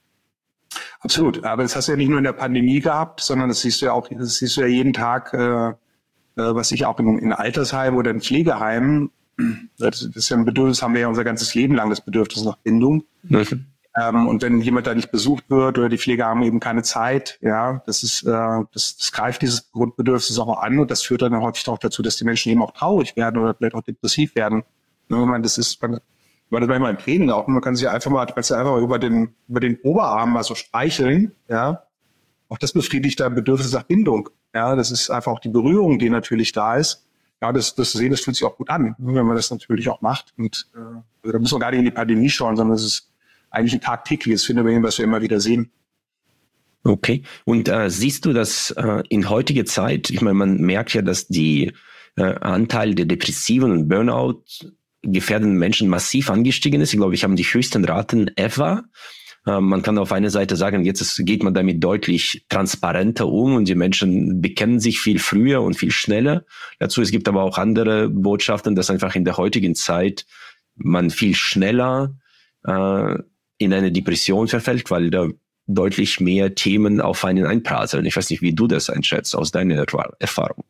Absolut, aber das hast du ja nicht nur in der Pandemie gehabt, sondern das siehst du ja auch, das siehst du ja jeden Tag, äh, was ich auch in, in Altersheimen oder in Pflegeheimen, das ist ja ein Bedürfnis, haben wir ja unser ganzes Leben lang, das Bedürfnis nach Bindung. Mhm. Ähm, und wenn jemand da nicht besucht wird oder die Pfleger haben eben keine Zeit, ja, das ist, äh, das, das greift dieses Grundbedürfnis auch an und das führt dann häufig auch dazu, dass die Menschen eben auch traurig werden oder vielleicht auch depressiv werden. Ich meine, das ist, man, weil das manchmal im Training auch, man kann sich einfach mal, kannst du einfach über den, über den Oberarm mal so streicheln, ja. Auch das befriedigt ein Bedürfnis nach Bindung. Ja, das ist einfach auch die Berührung, die natürlich da ist. Ja, das, das sehen, das fühlt sich auch gut an, wenn man das natürlich auch macht. Und, äh, also da muss man gar nicht in die Pandemie schauen, sondern es ist eigentlich ein tagtägliches Phänomen, was wir immer wieder sehen. Okay. Und äh, siehst du das äh, in heutiger Zeit? Ich meine, man merkt ja, dass die äh, Anteil der Depressiven und Burnout gefährdenden Menschen massiv angestiegen ist. Ich glaube, wir haben die höchsten Raten ever. Äh, man kann auf einer Seite sagen, jetzt ist, geht man damit deutlich transparenter um und die Menschen bekennen sich viel früher und viel schneller dazu. Es gibt aber auch andere Botschaften, dass einfach in der heutigen Zeit man viel schneller äh, in eine Depression verfällt, weil da deutlich mehr Themen auf einen einprasseln. Ich weiß nicht, wie du das einschätzt aus deiner Erfahrung.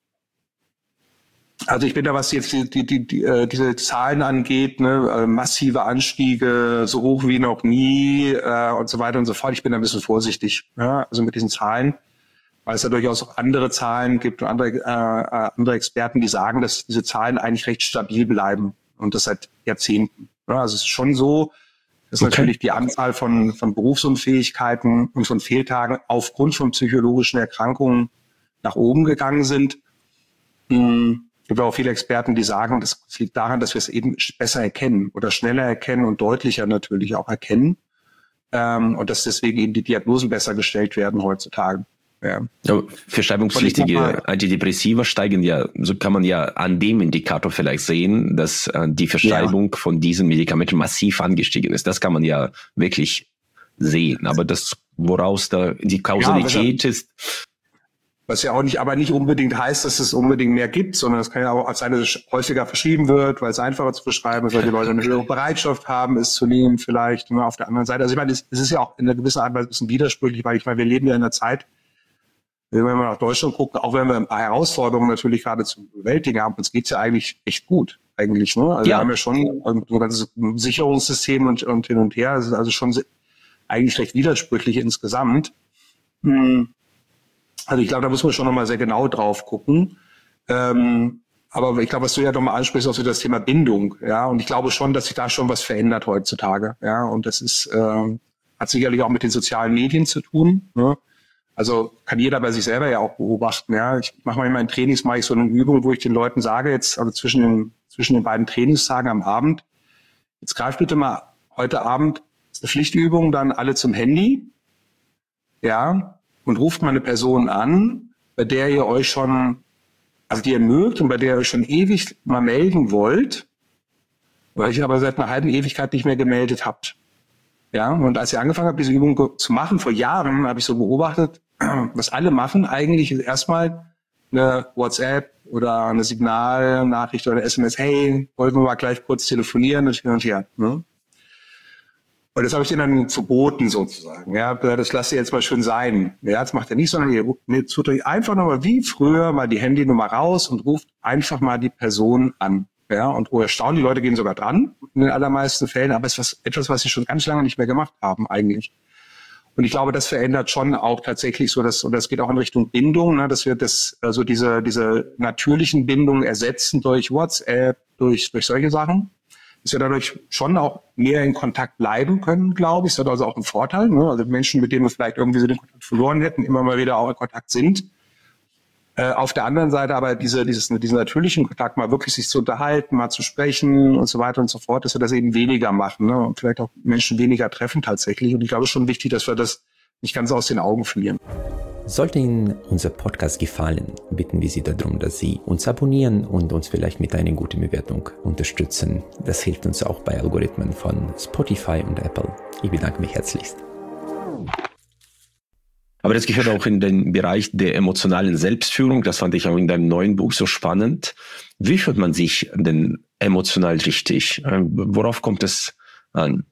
Also ich bin da, was jetzt die, die, die, die, äh, diese Zahlen angeht, ne, äh, massive Anstiege, so hoch wie noch nie äh, und so weiter und so fort. Ich bin da ein bisschen vorsichtig, ja, also mit diesen Zahlen, weil es ja durchaus auch andere Zahlen gibt und andere, äh, andere Experten, die sagen, dass diese Zahlen eigentlich recht stabil bleiben und das seit Jahrzehnten. Ja, also es ist schon so, dass okay. natürlich die Anzahl von, von Berufsunfähigkeiten und von Fehltagen aufgrund von psychologischen Erkrankungen nach oben gegangen sind. Hm. Es gibt auch viele Experten, die sagen, das liegt daran, dass wir es eben besser erkennen oder schneller erkennen und deutlicher natürlich auch erkennen. Ähm, und dass deswegen eben die Diagnosen besser gestellt werden heutzutage. Ja. Ja, verschreibungspflichtige Antidepressiva steigen ja, so kann man ja an dem Indikator vielleicht sehen, dass äh, die Verschreibung ja. von diesen Medikamenten massiv angestiegen ist. Das kann man ja wirklich sehen. Aber das, woraus da die Kausalität ja, ist... Was ja auch nicht, aber nicht unbedingt heißt, dass es unbedingt mehr gibt, sondern es kann ja auch sein, dass es häufiger verschrieben wird, weil es einfacher zu beschreiben ist, weil die Leute eine höhere Bereitschaft haben, es zu nehmen vielleicht. Nur auf der anderen Seite. Also ich meine, es, es ist ja auch in einer gewissen Art und Weise ein bisschen widersprüchlich, weil ich meine, wir leben ja in einer Zeit, wenn wir nach Deutschland gucken, auch wenn wir ein paar Herausforderungen natürlich gerade zu bewältigen haben, uns geht's ja eigentlich echt gut. eigentlich. Ne? Also ja. wir haben ja schon so ein ganzes Sicherungssystem und, und hin und her. Das ist also schon eigentlich recht widersprüchlich insgesamt. Also ich glaube, da muss man schon nochmal sehr genau drauf gucken. Ähm, aber ich glaube, was du ja nochmal ansprichst, auch so das Thema Bindung. Ja, und ich glaube schon, dass sich da schon was verändert heutzutage. Ja, und das ist äh, hat sicherlich auch mit den sozialen Medien zu tun. Ne? Also kann jeder bei sich selber ja auch beobachten. Ja, ich mache mal in meinen Trainings mache ich so eine Übung, wo ich den Leuten sage jetzt, also zwischen den zwischen den beiden Trainingstagen am Abend, jetzt greif bitte mal heute Abend, ist eine Pflichtübung, dann alle zum Handy, ja, und ruft mal eine Person an, bei der ihr euch schon, also die ihr mögt und bei der ihr euch schon ewig mal melden wollt, weil ich aber seit einer halben Ewigkeit nicht mehr gemeldet habt. Ja, und als ich angefangen habe, diese Übung zu machen, vor Jahren, habe ich so beobachtet, was alle machen eigentlich ist erstmal eine WhatsApp oder eine Signalnachricht oder eine S M S, hey, wollen wir mal gleich kurz telefonieren und hin und her. Ne? Und das habe ich denen dann verboten sozusagen. Ja, das lasst ihr jetzt mal schön sein. Ja, das macht er nicht, sondern ihr nee, tut euch einfach nochmal wie früher mal die Handynummer raus und ruft einfach mal die Person an. Ja, und oh, erstaunt, die Leute gehen sogar dran in den allermeisten Fällen, aber es ist was, etwas, was sie schon ganz lange nicht mehr gemacht haben eigentlich. Und ich glaube, das verändert schon auch tatsächlich so, dass, und das geht auch in Richtung Bindung, ne, dass wir das, also diese, diese natürlichen Bindungen ersetzen durch WhatsApp, durch, durch solche Sachen. Dass wir dadurch schon auch mehr in Kontakt bleiben können, glaube ich. Das hat also auch einen Vorteil, ne? Also Menschen, mit denen wir vielleicht irgendwie so den Kontakt verloren hätten, immer mal wieder auch in Kontakt sind. Äh, auf der anderen Seite aber diese, dieses, diesen natürlichen Kontakt, mal wirklich sich zu unterhalten, mal zu sprechen und so weiter und so fort, dass wir das eben weniger machen, ne? Und vielleicht auch Menschen weniger treffen tatsächlich. Und ich glaube, es ist schon wichtig, dass wir das nicht ganz aus den Augen verlieren. Sollte Ihnen unser Podcast gefallen, bitten wir Sie darum, dass Sie uns abonnieren und uns vielleicht mit einer guten Bewertung unterstützen. Das hilft uns auch bei Algorithmen von Spotify und Apple. Ich bedanke mich herzlichst. Aber das gehört auch in den Bereich der emotionalen Selbstführung. Das fand ich auch in deinem neuen Buch so spannend. Wie führt man sich denn emotional richtig? Worauf kommt es an?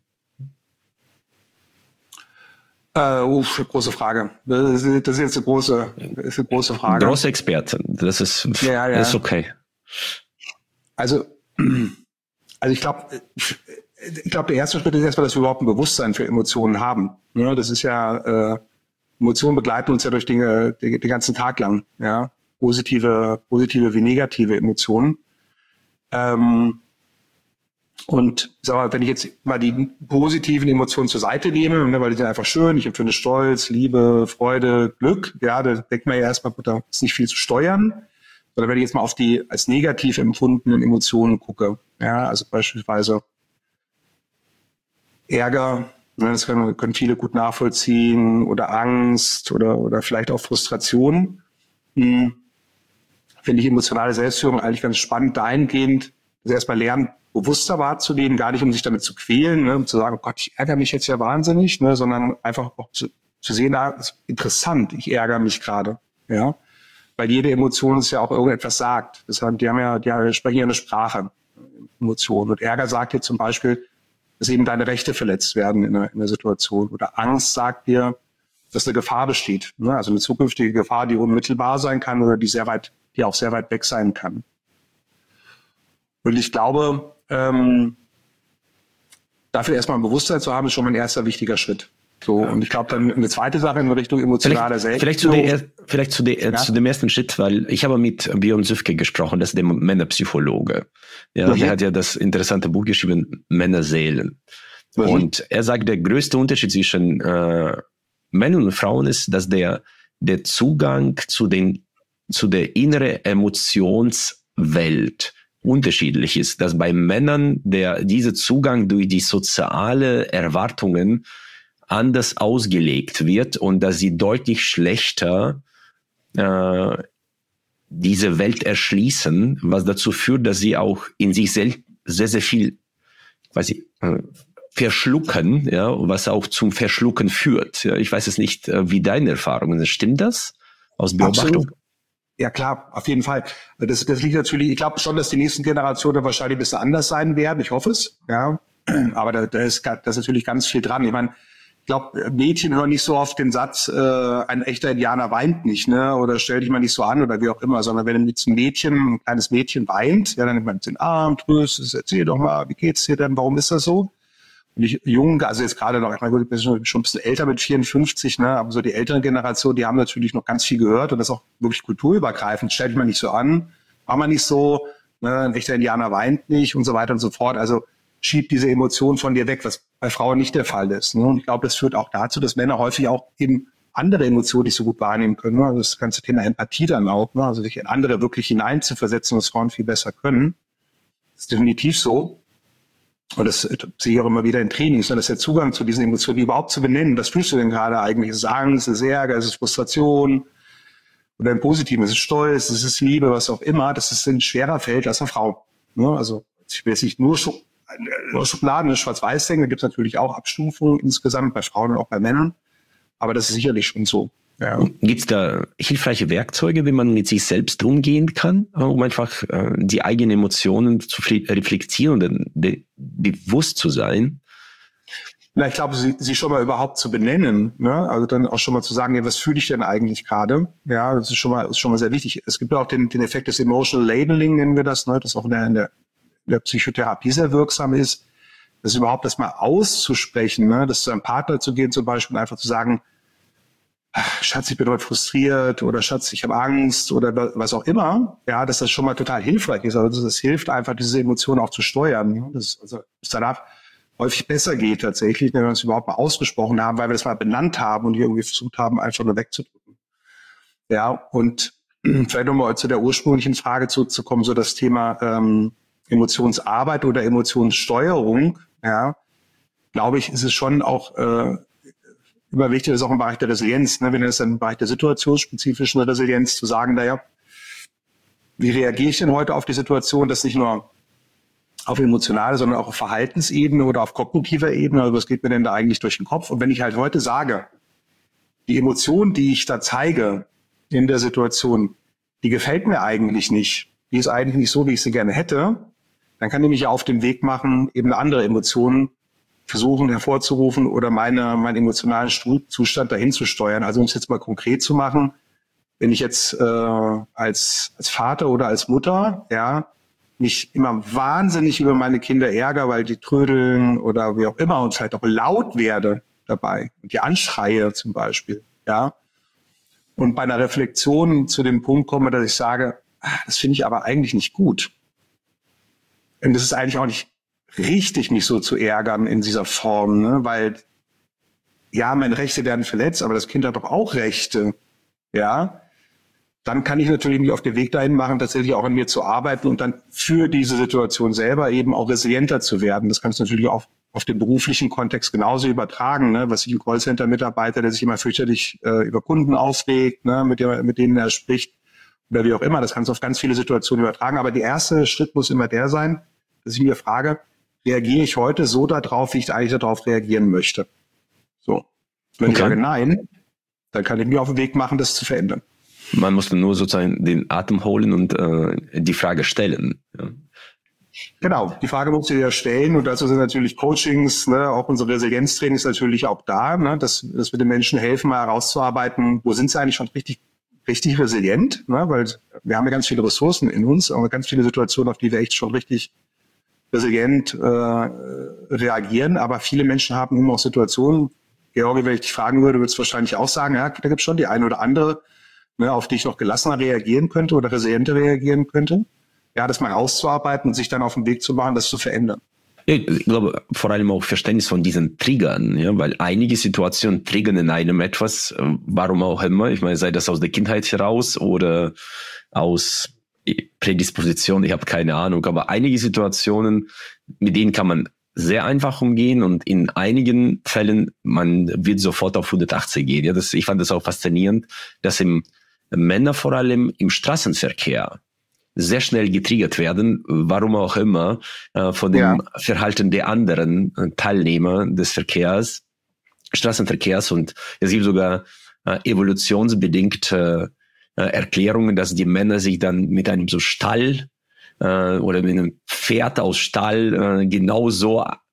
Äh, uff, große Frage. Das ist, das ist jetzt eine große, das ist eine große Frage. Große Experte. Das ist, ja, ja. ist okay. Also, also ich glaube, ich glaube, der erste Schritt ist erstmal, dass wir überhaupt ein Bewusstsein für Emotionen haben. Ja, das ist ja, äh, Emotionen begleiten uns ja durch Dinge den, den ganzen Tag lang. Ja, positive, positive wie negative Emotionen. Ähm, Und sag mal, wenn ich jetzt mal die positiven Emotionen zur Seite nehme, ne, weil die sind einfach schön, ich empfinde Stolz, Liebe, Freude, Glück, ja, da denkt man ja erstmal, gut, da ist nicht viel zu steuern. Sondern wenn ich jetzt mal auf die als negativ empfundenen Emotionen gucke, ja, also beispielsweise Ärger, ne, das können, können viele gut nachvollziehen, oder Angst oder, oder vielleicht auch Frustration, hm, finde ich emotionale Selbstführung eigentlich ganz spannend dahingehend, dass wir erstmal lernen, bewusster wahrzunehmen, gar nicht um sich damit zu quälen, ne, um zu sagen, oh Gott, ich ärgere mich jetzt ja wahnsinnig, ne, sondern einfach auch zu, zu sehen, ah, das ist interessant, ich ärgere mich gerade, ja, weil jede Emotion uns ja auch irgendetwas sagt. Deshalb, die haben ja, die sprechen ja eine Sprache, Emotionen. Und Ärger sagt dir zum Beispiel, dass eben deine Rechte verletzt werden in der, in der Situation. Oder Angst sagt dir, dass eine Gefahr besteht, ne, also eine zukünftige Gefahr, die unmittelbar sein kann oder die sehr weit, die auch sehr weit weg sein kann. Und ich glaube, ähm, dafür erstmal ein Bewusstsein zu haben, ist schon mal ein erster wichtiger Schritt. So, und ich glaube dann eine zweite Sache in Richtung emotionaler Selbst. Vielleicht zu, der, vielleicht zu, der, ja? zu dem ersten Schritt, weil ich habe mit Björn Süfke gesprochen, das ist der Männerpsychologe. Ja, okay. Der hat ja das interessante Buch geschrieben, Männerseelen. Okay. Und er sagt, der größte Unterschied zwischen äh, Männern und Frauen ist, dass der, der Zugang zu den, zu der inneren Emotionswelt unterschiedlich ist, dass bei Männern der dieser Zugang durch die soziale Erwartungen anders ausgelegt wird und dass sie deutlich schlechter äh, diese Welt erschließen, was dazu führt, dass sie auch in sich selbst sehr, sehr viel, weiß ich, äh, verschlucken, ja, was auch zum Verschlucken führt. Ja, ich weiß es nicht, äh, wie deine Erfahrungen sind. Stimmt das aus Beobachtung? Absolut. Ja klar, auf jeden Fall. Das, das liegt natürlich, ich glaube schon, dass die nächsten Generationen wahrscheinlich ein bisschen anders sein werden. Ich hoffe es, ja. Aber da, da, ist, da ist natürlich ganz viel dran. Ich meine, ich glaube, Mädchen hören nicht so oft den Satz, äh, ein echter Indianer weint nicht, ne? Oder stell dich mal nicht so an oder wie auch immer, sondern wenn jetzt ein Mädchen, ein kleines Mädchen weint, ja, dann nimmt man den Arm, tröstet, erzähl doch mal, wie geht's dir denn, warum ist das so? Und ich jung, also jetzt gerade noch, ich meine, ich bin schon, schon ein bisschen älter mit vierundfünfzig, ne? Aber so die ältere Generation, die haben natürlich noch ganz viel gehört und das ist auch wirklich kulturübergreifend. Stell dich mal nicht so an, mach mal nicht so, ne? Ein echter Indianer weint nicht und so weiter und so fort. Also schieb diese Emotionen von dir weg, was bei Frauen nicht der Fall ist. Ne? Und ich glaube, das führt auch dazu, dass Männer häufig auch eben andere Emotionen nicht so gut wahrnehmen können. Ne? Also das ganze Thema Empathie dann auch, ne? Also sich in andere wirklich hineinzuversetzen, was Frauen viel besser können. Das ist definitiv so. Und das sehe ich auch immer wieder in Trainings, ne? Dass der Zugang zu diesen Emotionen, die überhaupt zu benennen, was fühlst du denn gerade eigentlich? Ist es Angst, ist es Ärger, ist es Frustration? Oder im Positiven, ist es Stolz, ist es Liebe, was auch immer. Das ist ein schwerer Feld als eine Frau. Ne? Also ich will jetzt nicht nur schon Schubladen, schwarz-weiß denken, da gibt es natürlich auch Abstufungen insgesamt bei Frauen und auch bei Männern, aber das ist sicherlich schon so. Ja. Gibt es da hilfreiche Werkzeuge, wie man mit sich selbst umgehen kann, um einfach äh, die eigenen Emotionen zu reflektieren und be- bewusst zu sein? Na, ich glaube, sie, sie schon mal überhaupt zu benennen, ne? Also dann auch schon mal zu sagen, ja, was fühle ich denn eigentlich gerade? Ja, das ist schon mal, ist schon mal sehr wichtig. Es gibt auch den, den Effekt des Emotional Labeling, nennen wir das, ne? Das auch in der, in der der Psychotherapie sehr wirksam ist, das überhaupt das mal auszusprechen, ne? Das zu einem Partner zu gehen zum Beispiel und einfach zu sagen, ach, Schatz, ich bin heute frustriert oder Schatz, ich habe Angst oder was auch immer, ja, dass das schon mal total hilfreich ist. Also das hilft einfach, diese Emotionen auch zu steuern. Ne? Das, also, es danach häufig besser geht tatsächlich, wenn wir uns überhaupt mal ausgesprochen haben, weil wir das mal benannt haben und hier irgendwie versucht haben, einfach nur wegzudrücken. Ja, und vielleicht nochmal zu der ursprünglichen Frage zurückzukommen, so das Thema ähm, Emotionsarbeit oder Emotionssteuerung, ja, glaube ich, ist es schon auch äh, immer wichtig, das ist auch im Bereich der Resilienz, ne, wenn es dann im Bereich der situationsspezifischen Resilienz zu sagen, naja, wie reagiere ich denn heute auf die Situation, das nicht nur auf emotionaler, sondern auch auf Verhaltensebene oder auf kognitiver Ebene, also was geht mir denn da eigentlich durch den Kopf? Und wenn ich halt heute sage, die Emotion, die ich da zeige in der Situation, die gefällt mir eigentlich nicht, die ist eigentlich nicht so, wie ich sie gerne hätte, dann kann ich mich ja auf den Weg machen, eben eine andere Emotion versuchen hervorzurufen oder meine, meinen emotionalen Zustand dahin zu steuern. Also um es jetzt mal konkret zu machen, wenn ich jetzt äh, als, als Vater oder als Mutter, ja, mich immer wahnsinnig über meine Kinder ärgere, weil die trödeln oder wie auch immer und vielleicht auch laut werde dabei und die anschreie zum Beispiel, ja, und bei einer Reflexion zu dem Punkt komme, dass ich sage, ah, das finde ich aber eigentlich nicht gut. Und das ist eigentlich auch nicht richtig, mich so zu ärgern in dieser Form, ne? Weil, ja, meine Rechte werden verletzt, aber das Kind hat doch auch Rechte, ja. Dann kann ich natürlich mich auf den Weg dahin machen, tatsächlich auch an mir zu arbeiten und dann für diese Situation selber eben auch resilienter zu werden. Das kannst du natürlich auch auf den beruflichen Kontext genauso übertragen, ne? Was ich ein Callcenter-Mitarbeiter, der sich immer fürchterlich äh, über Kunden aufregt, ne? mit, der, mit denen er spricht, oder wie auch immer, das kannst du auf ganz viele Situationen übertragen. Aber der erste Schritt muss immer der sein, dass ich mir frage, reagiere ich heute so darauf, wie ich eigentlich darauf reagieren möchte? So. Wenn okay. ich sage nein, dann kann ich mir auf den Weg machen, das zu verändern. Man muss nur sozusagen den Atem holen und äh, die Frage stellen. Ja. Genau, die Frage musst du dir stellen und dazu sind natürlich Coachings, ne, auch unsere Resilienztraining ist natürlich auch da, ne, dass, dass wir den Menschen helfen, mal herauszuarbeiten, wo sind sie eigentlich schon richtig richtig resilient, ne, weil wir haben ja ganz viele Ressourcen in uns, aber ganz viele Situationen, auf die wir echt schon richtig resilient äh, reagieren, aber viele Menschen haben immer auch Situationen, Georgi, wenn ich dich fragen würde, würdest du wahrscheinlich auch sagen, ja, da gibt es schon die eine oder andere, ne, auf die ich noch gelassener reagieren könnte oder resilienter reagieren könnte. Ja, das mal auszuarbeiten und sich dann auf den Weg zu machen, das zu verändern. Ich glaube, vor allem auch Verständnis von diesen Triggern, ja, weil einige Situationen triggern in einem etwas, warum auch immer. Ich meine, sei das aus der Kindheit heraus oder aus Prädisposition, ich habe keine Ahnung, aber einige Situationen, mit denen kann man sehr einfach umgehen und in einigen Fällen, man wird sofort auf hundertachtzig gehen. Ja, das, ich fand das auch faszinierend, dass im Männer vor allem im Straßenverkehr sehr schnell getriggert werden, warum auch immer, äh, von dem ja. Verhalten der anderen äh, Teilnehmer des Verkehrs, Straßenverkehrs. Und es gibt sogar äh, evolutionsbedingt äh, äh, Erklärungen, dass die Männer sich dann mit einem so Stall äh, oder mit einem Pferd aus Stall äh, genauso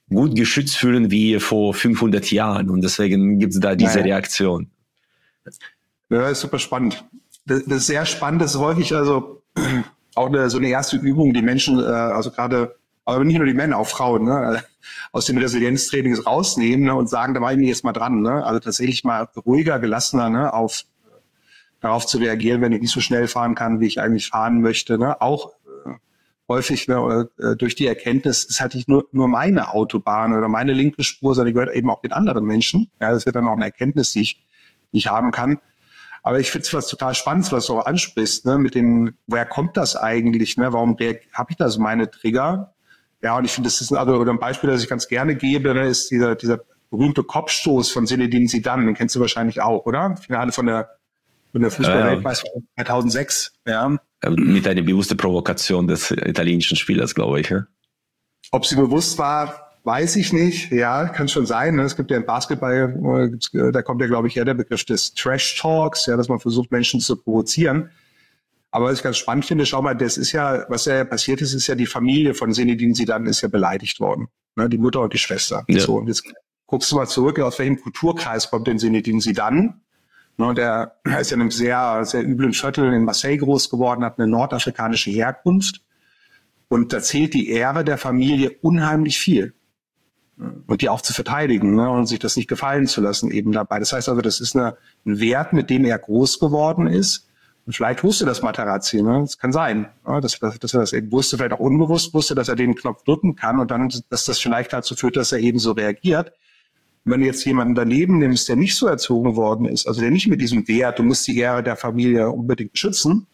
gut geschützt fühlen wie vor fünfhundert Jahren. Und deswegen gibt es da diese ja, Reaktion. Ja, das ist super spannend. Das, das ist sehr spannend. Das ist häufig also auch eine, so eine erste Übung, die Menschen, äh, also gerade, aber nicht nur die Männer, auch Frauen, ne, aus den Resilienztrainings rausnehmen, ne, und sagen, da mache ich mich jetzt mal dran. Ne? Also tatsächlich mal ruhiger, gelassener, ne, auf darauf zu reagieren, wenn ich nicht so schnell fahren kann, wie ich eigentlich fahren möchte. Ne? Auch äh, häufig ne, äh, durch die Erkenntnis, es ist halt nicht nur, nur meine Autobahn oder meine linke Spur, sondern die gehört eben auch den anderen Menschen. Ja, das wird dann auch eine Erkenntnis, die ich, die ich haben kann. Aber ich finde es was total Spannendes, was du auch ansprichst, ne, mit dem, woher kommt das eigentlich, ne, warum habe ich da so meine Trigger? Ja, und ich finde, das ist ein, also, oder ein Beispiel, das ich ganz gerne gebe, ne, ist dieser, dieser berühmte Kopfstoß von Zinedine Zidane, den kennst du wahrscheinlich auch, oder? Finale von der, von der Fußball-Weltmeisterschaft zweitausendsechs, ja. Mit einer bewussten Provokation des italienischen Spielers, glaube ich, ja. Ob sie bewusst war, weiß ich nicht. Ja, kann schon sein. Ne? Es gibt ja im Basketball, da kommt ja, glaube ich, her der Begriff des Trash Talks, ja, dass man versucht, Menschen zu provozieren. Aber was ich ganz spannend finde, schau mal, das ist ja, was ja passiert ist, ist ja die Familie von Zinedine Zidane ist ja beleidigt worden. Ne? Die Mutter und die Schwester. Ja. So, und jetzt guckst du mal zurück, aus welchem Kulturkreis kommt denn Zinedine Zidane? Ne, und er ist ja in einem sehr, sehr üblen Viertel in Marseille groß geworden, hat eine nordafrikanische Herkunft. Und da zählt die Ehre der Familie unheimlich viel. Und die auch zu verteidigen, ne, und sich das nicht gefallen zu lassen eben dabei. Das heißt also, das ist eine, ein Wert, mit dem er groß geworden ist. Und vielleicht wusste das Materazzi, ne? Das kann sein, ja, dass, dass, dass er das eben wusste, vielleicht auch unbewusst wusste, dass er den Knopf drücken kann und dann, dass das vielleicht dazu führt, dass er eben so reagiert. Und wenn du jetzt jemanden daneben nimmst, der nicht so erzogen worden ist, also der nicht mit diesem Wert, du musst die Ehre der Familie unbedingt schützen,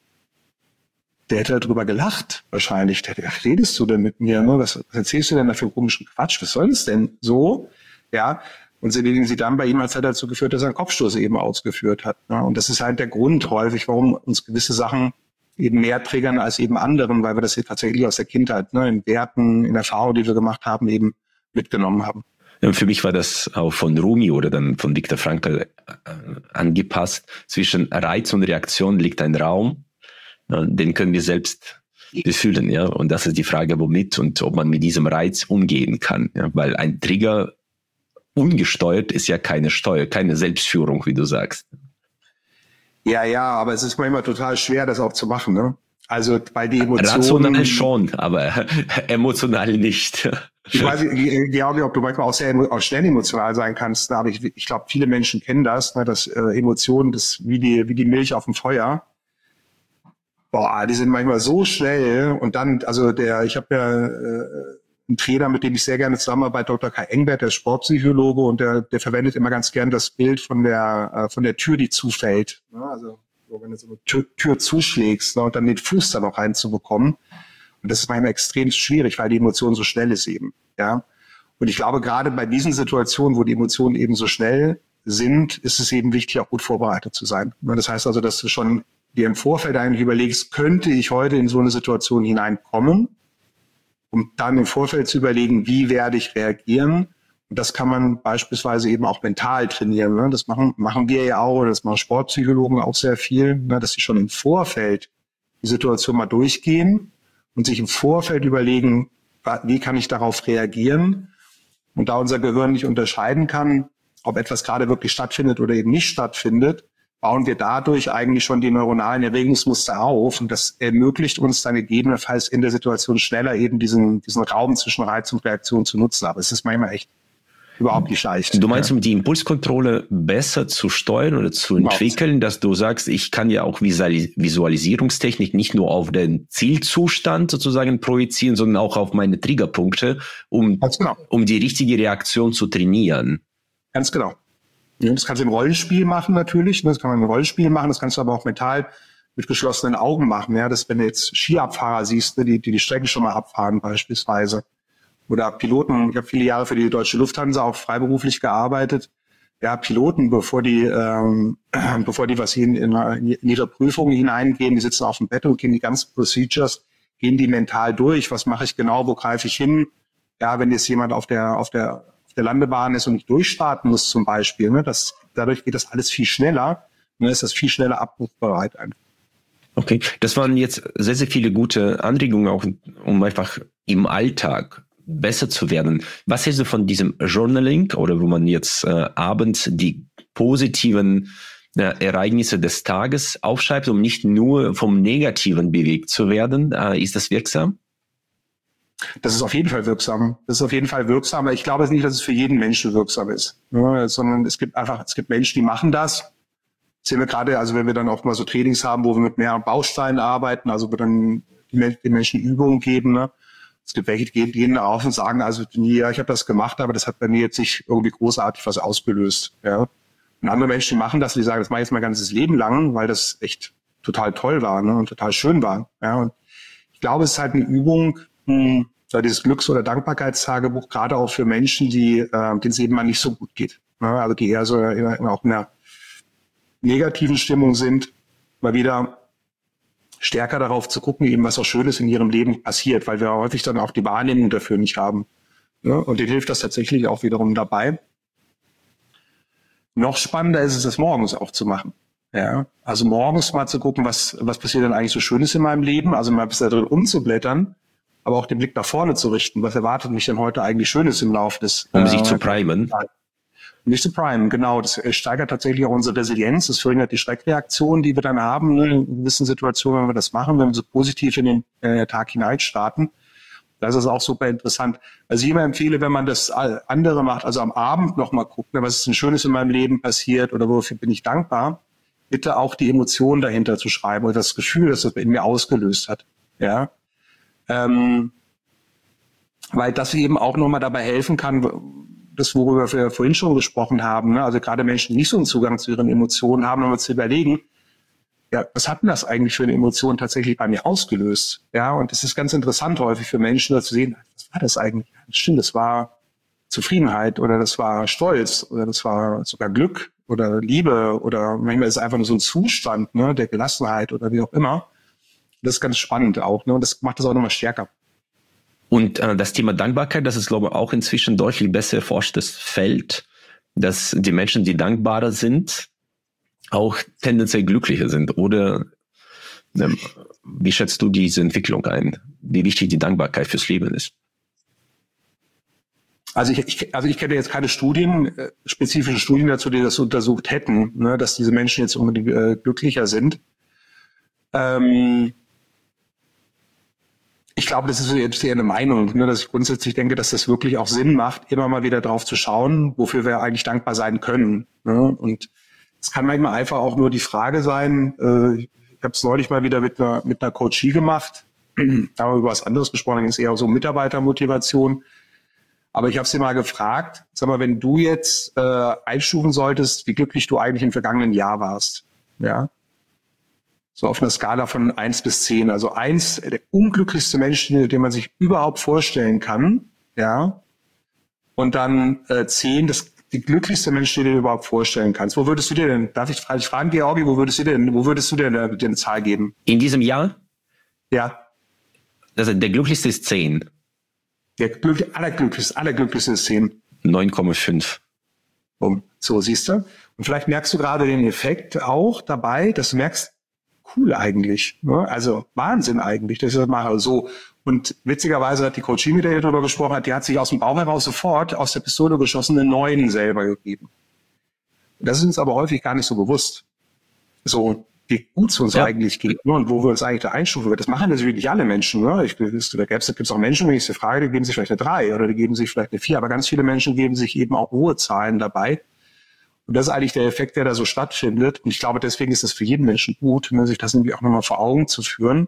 der hätte darüber gelacht, wahrscheinlich. Der hätte gedacht, redest du denn mit mir? Ne? Was, was erzählst du denn da für einen komischen Quatsch? Was soll das denn so? Ja. Und Zinedine Zidane bei ihm als hat dazu geführt, dass er einen Kopfstoß eben ausgeführt hat. Ne? Und das ist halt der Grund häufig, warum uns gewisse Sachen eben mehr triggern als eben anderen, weil wir das hier tatsächlich aus der Kindheit, ne, in Werten, in Erfahrungen, die wir gemacht haben, eben mitgenommen haben. Ja, für mich war das auch von Rumi oder dann von Viktor Frankl äh, angepasst. Zwischen Reiz und Reaktion liegt ein Raum. Den können wir selbst befühlen, ja. Und das ist die Frage, womit und ob man mit diesem Reiz umgehen kann, ja. Weil ein Trigger ungesteuert ist ja keine Steuer, keine Selbstführung, wie du sagst. Ja, ja, aber es ist manchmal total schwer, das auch zu machen, ne? Also, bei die Emotionen. Rational schon, aber emotional nicht. Ich weiß nicht, Georgi, ob du manchmal auch sehr auch schnell emotional sein kannst, ne? Aber ich, ich glaube, viele Menschen kennen das, ne? Dass äh, Emotionen, das wie die, wie die Milch auf dem Feuer. Boah, die sind manchmal so schnell und dann, also der, ich habe ja äh, einen Trainer, mit dem ich sehr gerne zusammenarbeite, Doktor Kai Engbert, der ist Sportpsychologe und der, der verwendet immer ganz gern das Bild von der äh, von der Tür, die zufällt. Ne? Also so, wenn du so eine Tür, Tür zuschlägst, ne? Und dann den Fuß da noch reinzubekommen. Und das ist manchmal extrem schwierig, weil die Emotion so schnell ist eben. Ja. Und ich glaube, gerade bei diesen Situationen, wo die Emotionen eben so schnell sind, ist es eben wichtig, auch gut vorbereitet zu sein. Das heißt also, dass du schon dir im Vorfeld eigentlich überlegst, könnte ich heute in so eine Situation hineinkommen, um dann im Vorfeld zu überlegen, wie werde ich reagieren. Und das kann man beispielsweise eben auch mental trainieren. Ne? Das machen, machen wir ja auch, oder das machen Sportpsychologen auch sehr viel, ne? Dass sie schon im Vorfeld die Situation mal durchgehen und sich im Vorfeld überlegen, wie kann ich darauf reagieren. Und da unser Gehirn nicht unterscheiden kann, ob etwas gerade wirklich stattfindet oder eben nicht stattfindet, bauen wir dadurch eigentlich schon die neuronalen Erregungsmuster auf. Und das ermöglicht uns dann gegebenenfalls in der Situation schneller eben diesen, diesen Raum zwischen Reiz und Reaktion zu nutzen. Aber es ist manchmal echt überhaupt nicht leicht. Du meinst, um die Impulskontrolle besser zu steuern oder zu entwickeln, dass du sagst, ich kann ja auch Visualisierungstechnik nicht nur auf den Zielzustand sozusagen projizieren, sondern auch auf meine Triggerpunkte, um, genau. um die richtige Reaktion zu trainieren. Ganz genau. Das kannst du im Rollenspiel machen natürlich, das kann man im Rollenspiel machen, das kannst du aber auch mental mit geschlossenen Augen machen. Ja, das, wenn du jetzt Skiabfahrer siehst, die die, die Strecken schon mal abfahren beispielsweise, oder Piloten, ich habe viele Jahre für die Deutsche Lufthansa auch freiberuflich gearbeitet. Ja, Piloten, bevor die ähm, bevor die was in, in, in ihre Prüfung hineingehen, die sitzen auf dem Bett und gehen die ganzen Procedures, gehen die mental durch, was mache ich genau, wo greife ich hin? Ja, wenn jetzt jemand auf der auf der der Landebahn ist und nicht durchstarten muss zum Beispiel, ne, das, dadurch geht das alles viel schneller, ne, ist das viel schneller abrufbereit einfach. Okay, das waren jetzt sehr, sehr viele gute Anregungen, auch um einfach im Alltag besser zu werden. Was hältst du von diesem Journaling oder wo man jetzt äh, abends die positiven äh, Ereignisse des Tages aufschreibt, um nicht nur vom Negativen bewegt zu werden? Äh, ist das wirksam? Das ist auf jeden Fall wirksam. Das ist auf jeden Fall wirksam. Aber ich glaube nicht, dass es für jeden Menschen wirksam ist. Ja, sondern es gibt einfach, es gibt Menschen, die machen das. Das sehen wir gerade, also wenn wir dann auch mal so Trainings haben, wo wir mit mehreren Bausteinen arbeiten, also wir dann den Menschen Übungen geben. Ne? Es gibt welche, die gehen, gehen auf und sagen, also ja, ich habe das gemacht, aber das hat bei mir jetzt nicht irgendwie großartig was ausgelöst. Ja? Und andere Menschen machen das, die sagen, das mache ich jetzt mein ganzes Leben lang, weil das echt total toll war, ne? Und total schön war. Ja? Und ich glaube, es ist halt eine Übung, mh, dieses Glücks- oder Dankbarkeitstagebuch, gerade auch für Menschen, die äh, denen es eben mal nicht so gut geht. Ne? Also die eher so immer, immer auch in einer negativen Stimmung sind, mal wieder stärker darauf zu gucken, eben was auch Schönes in ihrem Leben passiert, weil wir häufig dann auch die Wahrnehmung dafür nicht haben. Ja, und denen hilft das tatsächlich auch wiederum dabei. Noch spannender ist es, das morgens auch zu machen. Ja, also morgens mal zu gucken, was, was passiert denn eigentlich so Schönes in meinem Leben, also mal bis da drin umzublättern, aber auch den Blick nach vorne zu richten. Was erwartet mich denn heute eigentlich Schönes im Laufe des... Um äh, sich zu primen. Nicht zu primen, genau. Das steigert tatsächlich auch unsere Resilienz. Das verringert die Schreckreaktion, die wir dann haben, ne, in gewissen Situationen, wenn wir das machen, wenn wir so positiv in den äh, Tag hinein starten. Das ist auch super interessant. Also ich immer empfehle, wenn man das andere macht, also am Abend nochmal gucken, was ist denn Schönes in meinem Leben passiert oder wofür bin ich dankbar, bitte auch die Emotionen dahinter zu schreiben oder das Gefühl, das das in mir ausgelöst hat. Ja, ähm, weil das eben auch nochmal dabei helfen kann, das, worüber wir vorhin schon gesprochen haben, ne? Also gerade Menschen, die nicht so einen Zugang zu ihren Emotionen haben, um zu überlegen, ja, was hat denn das eigentlich für eine Emotion tatsächlich bei mir ausgelöst? Ja, und es ist ganz interessant häufig für Menschen, da zu sehen, was war das eigentlich? Stimmt, das war Zufriedenheit oder das war Stolz oder das war sogar Glück oder Liebe oder manchmal ist es einfach nur so ein Zustand, ne, der Gelassenheit oder wie auch immer. Das ist ganz spannend auch, ne, und das macht das auch nochmal stärker. Und äh, das Thema Dankbarkeit, das ist, glaube ich, auch inzwischen deutlich besser erforschtes Feld, dass die Menschen, die dankbarer sind, auch tendenziell glücklicher sind. Oder ähm, wie schätzt du diese Entwicklung ein? Wie wichtig die Dankbarkeit fürs Leben ist? Also ich, ich, also ich kenne jetzt keine Studien, äh, spezifische Studien dazu, die das untersucht hätten, ne, dass diese Menschen jetzt unbedingt äh, glücklicher sind. Ähm, Ich glaube, das ist jetzt eher eine Meinung, ne, dass ich grundsätzlich denke, dass das wirklich auch Sinn macht, immer mal wieder drauf zu schauen, wofür wir eigentlich dankbar sein können. Ne? Und es kann manchmal einfach auch nur die Frage sein, äh, ich habe es neulich mal wieder mit einer, mit einer Coachie gemacht, da haben wir über was anderes gesprochen, da ging es eher so um Mitarbeitermotivation. Aber ich habe sie mal gefragt, sag mal, wenn du jetzt äh, einstufen solltest, wie glücklich du eigentlich im vergangenen Jahr warst, ja, so auf einer Skala von eins bis zehn. Also eins, der unglücklichste Mensch, den man sich überhaupt vorstellen kann, ja. Und dann äh, zehn, das die glücklichste Mensch, den du dir überhaupt vorstellen kannst. Wo würdest du dir denn, darf ich fragen, Georgi, wo würdest du denn, wo würdest du dir denn, dir eine Zahl geben? In diesem Jahr? Ja. Also der glücklichste ist zehn. Der glücklich, allerglücklichste, allerglücklichste ist zehn. neun Komma fünf. Um, so, siehst du. Und vielleicht merkst du gerade den Effekt auch dabei, dass du merkst, cool eigentlich, ne? Also Wahnsinn eigentlich, dass ich das mache. So. Und witzigerweise hat die Coachie, mit der ihr darüber gesprochen hat, die hat sich aus dem Bauch heraus sofort aus der Pistole geschossen einen neuen selber gegeben. Das ist uns aber häufig gar nicht so bewusst. So, wie gut es uns ja eigentlich geht, ne? Und wo wir uns eigentlich da einstufen. Das machen natürlich nicht alle Menschen. Ne? Ich, da gibt es auch Menschen, wenn ich sie frage, die geben sich vielleicht eine drei oder die geben sich vielleicht eine vier, aber ganz viele Menschen geben sich eben auch hohe Zahlen dabei. Und das ist eigentlich der Effekt, der da so stattfindet. Und ich glaube, deswegen ist es für jeden Menschen gut, ne, sich das irgendwie auch nochmal vor Augen zu führen,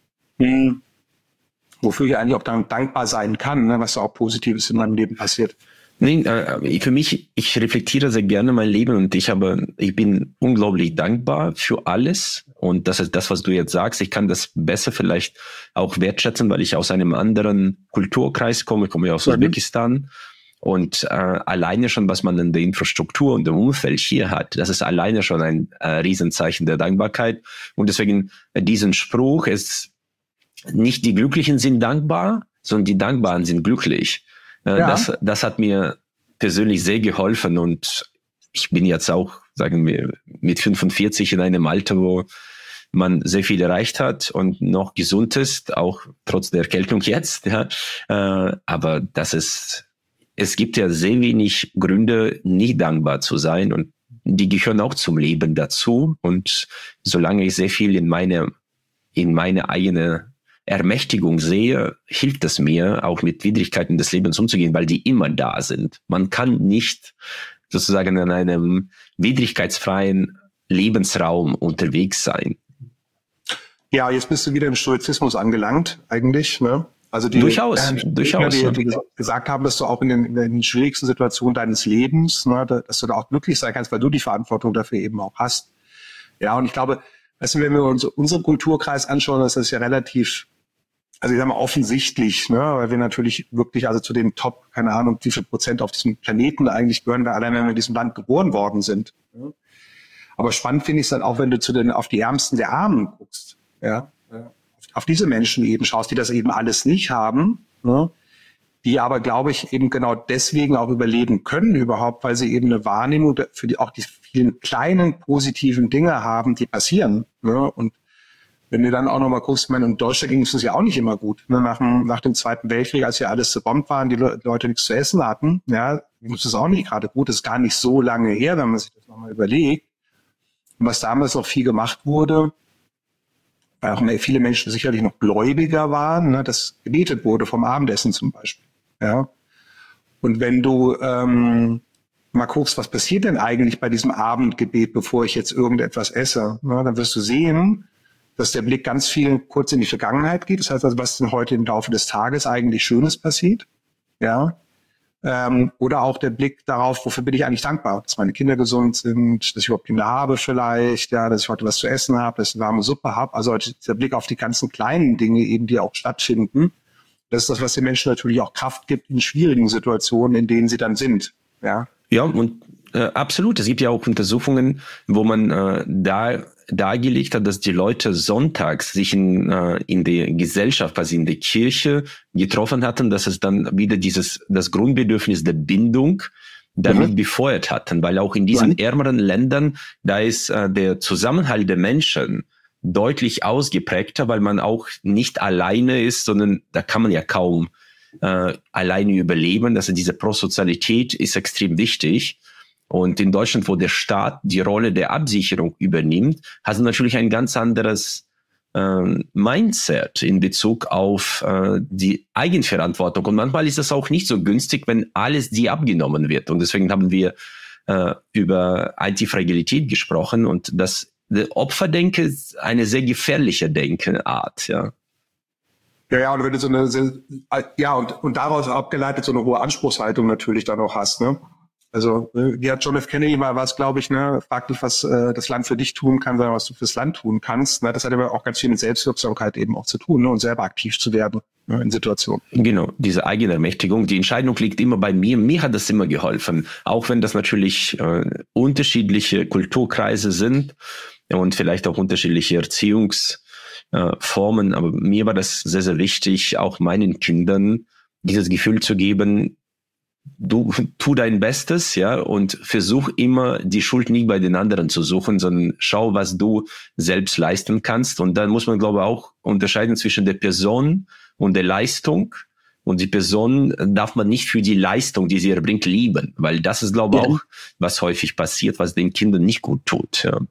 hm, wofür ich eigentlich auch dann dankbar sein kann, ne, was da auch Positives in meinem Leben passiert. Nee, äh, für mich, ich reflektiere sehr gerne mein Leben und ich habe, ich bin unglaublich dankbar für alles. Und das ist das, was du jetzt sagst. Ich kann das besser vielleicht auch wertschätzen, weil ich aus einem anderen Kulturkreis komme. Ich komme ja aus mhm. Usbekistan. Und äh, alleine schon, was man in der Infrastruktur und im Umfeld hier hat, das ist alleine schon ein äh, Riesenzeichen der Dankbarkeit. Und deswegen äh, diesen Spruch ist, nicht die Glücklichen sind dankbar, sondern die Dankbaren sind glücklich. Äh, ja. das, das hat mir persönlich sehr geholfen. Und ich bin jetzt auch, sagen wir, mit fünfundvierzig in einem Alter, wo man sehr viel erreicht hat und noch gesund ist, auch trotz der Erkältung jetzt. Ja. Äh, aber das ist, es gibt ja sehr wenig Gründe, nicht dankbar zu sein, und die gehören auch zum Leben dazu. Und solange ich sehr viel in meine, in meine eigene Ermächtigung sehe, hilft es mir, auch mit Widrigkeiten des Lebens umzugehen, weil die immer da sind. Man kann nicht sozusagen in einem widrigkeitsfreien Lebensraum unterwegs sein. Ja, jetzt bist du wieder im Stoizismus angelangt, eigentlich, ne? Also die, durchaus, äh, durchaus. Die, ja. die gesagt haben, dass du auch in den, in den schwierigsten Situationen deines Lebens, ne, dass du da auch glücklich sein kannst, weil du die Verantwortung dafür eben auch hast. Ja, und ich glaube, weißt du, wenn wir uns unseren Kulturkreis anschauen, ist das ja relativ, also ich sag mal offensichtlich, ne, weil wir natürlich wirklich also zu den Top, keine Ahnung, wie viel Prozent auf diesem Planeten eigentlich gehören, wir allein wenn wir in diesem Land geboren worden sind. Ja. Aber spannend finde ich es dann auch, wenn du zu den auf die Ärmsten der Armen guckst, ja, auf diese Menschen eben schaust, die das eben alles nicht haben, ne, die aber, glaube ich, eben genau deswegen auch überleben können überhaupt, weil sie eben eine Wahrnehmung für die auch die vielen kleinen positiven Dinge haben, die passieren. Ne, und wenn du dann auch nochmal guckst, ich meine, in Deutschland ging es ja auch nicht immer gut. Ne, nach, dem, nach dem Zweiten Weltkrieg, als hier alles zerbombt waren, die Le- Leute nichts zu essen hatten, ja, ging es auch nicht gerade gut. Das ist gar nicht so lange her, wenn man sich das nochmal überlegt. Und was damals auch viel gemacht wurde, weil auch viele Menschen sicherlich noch gläubiger waren, ne, dass gebetet wurde vom Abendessen zum Beispiel. Ja. Und wenn du ähm, mal guckst, was passiert denn eigentlich bei diesem Abendgebet, bevor ich jetzt irgendetwas esse, ne, dann wirst du sehen, dass der Blick ganz viel kurz in die Vergangenheit geht. Das heißt also, was denn heute im Laufe des Tages eigentlich Schönes passiert. Ja. Ähm, oder auch der Blick darauf, wofür bin ich eigentlich dankbar, dass meine Kinder gesund sind, dass ich überhaupt Kinder habe vielleicht, ja, dass ich heute was zu essen habe, dass ich eine warme Suppe habe. Also der Blick auf die ganzen kleinen Dinge eben, die auch stattfinden. Das ist das, was den Menschen natürlich auch Kraft gibt in schwierigen Situationen, in denen sie dann sind. Ja, ja und äh, absolut. Es gibt ja auch Untersuchungen, wo man äh, da dargelegt hat, dass die Leute sonntags sich in, äh, in der Gesellschaft, quasi in der Kirche getroffen hatten, dass es dann wieder dieses, das Grundbedürfnis der Bindung damit mhm. befeuert hatten, weil auch in diesen mhm. ärmeren Ländern, da ist äh, der Zusammenhalt der Menschen deutlich ausgeprägter, weil man auch nicht alleine ist, sondern da kann man ja kaum äh, alleine überleben. Also diese Prosozialität ist extrem wichtig. Und in Deutschland, wo der Staat die Rolle der Absicherung übernimmt, hat es natürlich ein ganz anderes äh, Mindset in Bezug auf äh, die Eigenverantwortung. Und manchmal ist das auch nicht so günstig, wenn alles die abgenommen wird. Und deswegen haben wir äh, über Antifragilität gesprochen. Und das Opferdenke ist eine sehr gefährliche Denkenart, ja. Ja, ja, und wenn du so eine, ja, und, und daraus abgeleitet so eine hohe Anspruchshaltung natürlich dann auch hast, ne? Also, wie hat John F. Kennedy mal was, glaube ich, ne, frag dich, was äh, das Land für dich tun kann, sondern was du fürs Land tun kannst. Ne? Das hat aber auch ganz viel mit Selbstwirksamkeit eben auch zu tun, ne? Und selber aktiv zu werden, ne, in Situationen. Genau, diese Eigenermächtigung. Die Entscheidung liegt immer bei mir. Mir hat das immer geholfen, auch wenn das natürlich äh, unterschiedliche Kulturkreise sind und vielleicht auch unterschiedliche Erziehungsformen. Äh, aber mir war das sehr, sehr wichtig, auch meinen Kindern dieses Gefühl zu geben, du tu dein Bestes, ja, und versuch immer die Schuld nicht bei den anderen zu suchen, sondern schau, was du selbst leisten kannst. Und dann muss man, glaube ich, auch unterscheiden zwischen der Person und der Leistung. Und die Person darf man nicht für die Leistung, die sie erbringt, lieben, weil das ist, glaube ich, ja. auch, was häufig passiert, was den Kindern nicht gut tut. Ja.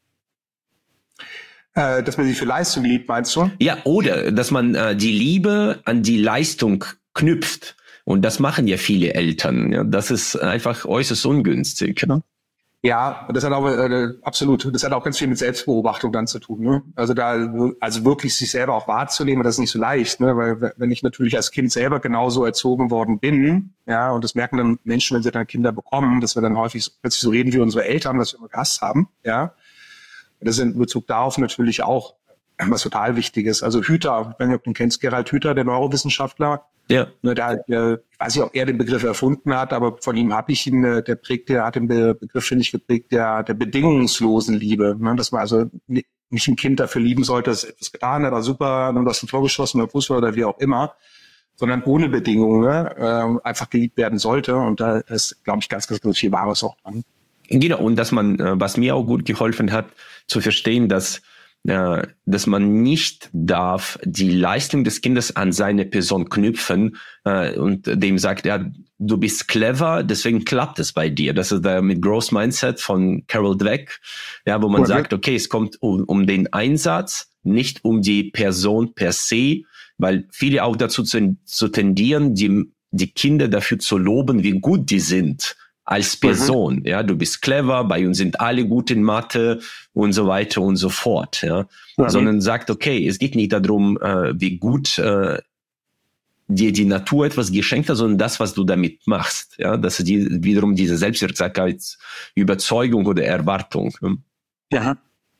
Äh, dass man sie für Leistung liebt, meinst du? Ja, oder dass man äh, die Liebe an die Leistung knüpft. Und das machen ja viele Eltern. Ja, das ist einfach äußerst ungünstig. Ne? Ja, das hat auch äh, absolut. Das hat auch ganz viel mit Selbstbeobachtung dann zu tun. Ne? Also da, also wirklich sich selber auch wahrzunehmen, das ist nicht so leicht, ne? Weil wenn ich natürlich als Kind selber genauso erzogen worden bin, ja, und das merken dann Menschen, wenn sie dann Kinder bekommen, dass wir dann häufig plötzlich so reden wie unsere Eltern, was wir immer gehasst haben, ja. Das ist in Bezug darauf natürlich auch was total wichtig ist. Also Hüther, ich weiß nicht, ob du ihn kennst, Gerald Hüther, der Neurowissenschaftler. Ja. Ne, der, der, ich weiß nicht, ob er den Begriff erfunden hat, aber von ihm habe ich ihn, der prägt, der hat den Begriff, finde ich, geprägt, der, der bedingungslosen Liebe. Ne, dass man also nicht ein Kind dafür lieben sollte, dass es etwas getan hat, oder super, du hast ein Tor geschossen oder Fußball oder wie auch immer, sondern ohne Bedingungen, ne, äh, einfach geliebt werden sollte. Und da ist, glaube ich, ganz, ganz, ganz viel Wahres auch dran. Genau, und dass man, was mir auch gut geholfen hat, zu verstehen, dass äh, dass man nicht darf die Leistung des Kindes an seine Person knüpfen äh, und dem sagt, ja, du bist clever, deswegen klappt es bei dir. Das ist der mit Growth Mindset von Carol Dweck, ja, wo man okay. sagt, okay, es kommt um, um den Einsatz, nicht um die Person per se, weil viele auch dazu zu, zu tendieren, die, die Kinder dafür zu loben, wie gut die sind als Person. Mhm. Ja, du bist clever, bei uns sind alle gut in Mathe und so weiter und so fort. Ja, mhm. sondern sagt, okay, es geht nicht darum, äh, wie gut äh, dir die Natur etwas geschenkt hat, sondern das, was du damit machst. Ja, das ist die, wiederum diese Selbstwirksamkeitsüberzeugung oder Erwartung. Ja.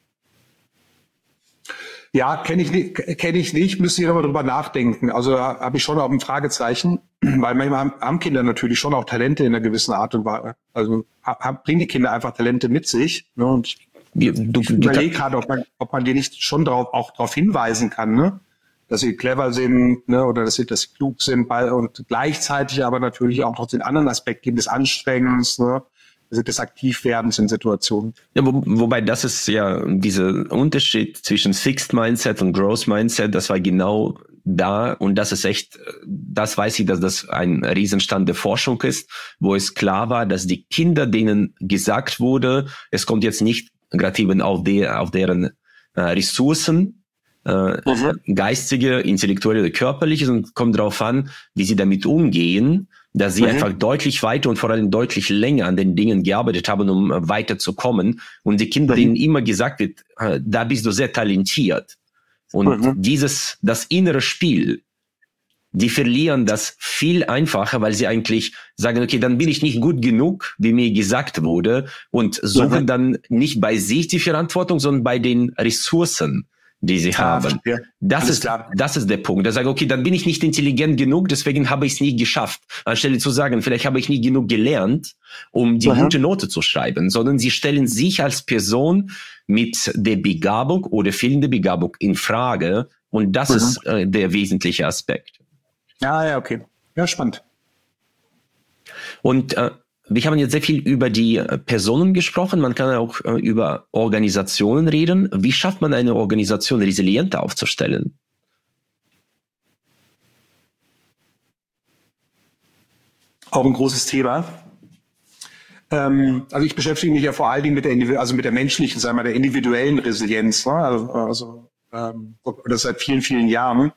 Ja, kenne ich nicht, kenne ich nicht, müsste ich aber drüber nachdenken. Also habe ich schon auch ein Fragezeichen, weil manchmal haben, haben Kinder natürlich schon auch Talente in einer gewissen Art und Weise. Also haben, bringen die Kinder einfach Talente mit sich. Ne? Und ich, du, ich überlege gerade, ob man, ob man die nicht schon drauf, auch darauf hinweisen kann, ne? Dass sie clever sind, ne? Oder dass sie, dass sie klug sind, und gleichzeitig aber natürlich auch noch den anderen Aspekt geben des Anstrengens, ne? des Aktivwerdens in Situationen. Ja, wo, wobei das ist ja dieser Unterschied zwischen Fixed Mindset und Growth Mindset, das war genau da und das ist echt, das weiß ich, dass das ein Riesenstand der Forschung ist, wo es klar war, dass die Kinder, denen gesagt wurde, es kommt jetzt nicht gerade eben auf, der, auf deren äh, Ressourcen, äh, mhm. geistige, intellektuelle oder körperliche, sondern kommt darauf an, wie sie damit umgehen, dass sie mhm. einfach deutlich weiter und vor allem deutlich länger an den Dingen gearbeitet haben, um äh, weiterzukommen. Und die Kinder, mhm. denen immer gesagt wird, äh, da bist du sehr talentiert. Und mhm. dieses, das innere Spiel, die verlieren das viel einfacher, weil sie eigentlich sagen, okay, dann bin ich nicht gut genug, wie mir gesagt wurde, und suchen mhm. dann nicht bei sich die Verantwortung, sondern bei den Ressourcen, die sie ah, haben. Ja, das ist, klar. das ist der Punkt. Da sage okay, dann bin ich nicht intelligent genug, deswegen habe ich es nicht geschafft. Anstelle zu sagen, vielleicht habe ich nicht genug gelernt, um die Aha. gute Note zu schreiben, sondern sie stellen sich als Person mit der Begabung oder fehlende Begabung in Frage. Und das mhm. ist äh, der wesentliche Aspekt. Ja, ja, okay. Ja, spannend. Und äh, wir haben jetzt sehr viel über die Personen gesprochen. Man kann auch äh, über Organisationen reden. Wie schafft man eine Organisation resilienter aufzustellen? Auch ein großes Thema. Ähm, also ich beschäftige mich ja vor allen Dingen mit der, also mit der menschlichen, sagen wir, der individuellen Resilienz. Ne? Also, also ähm, das seit vielen, vielen Jahren.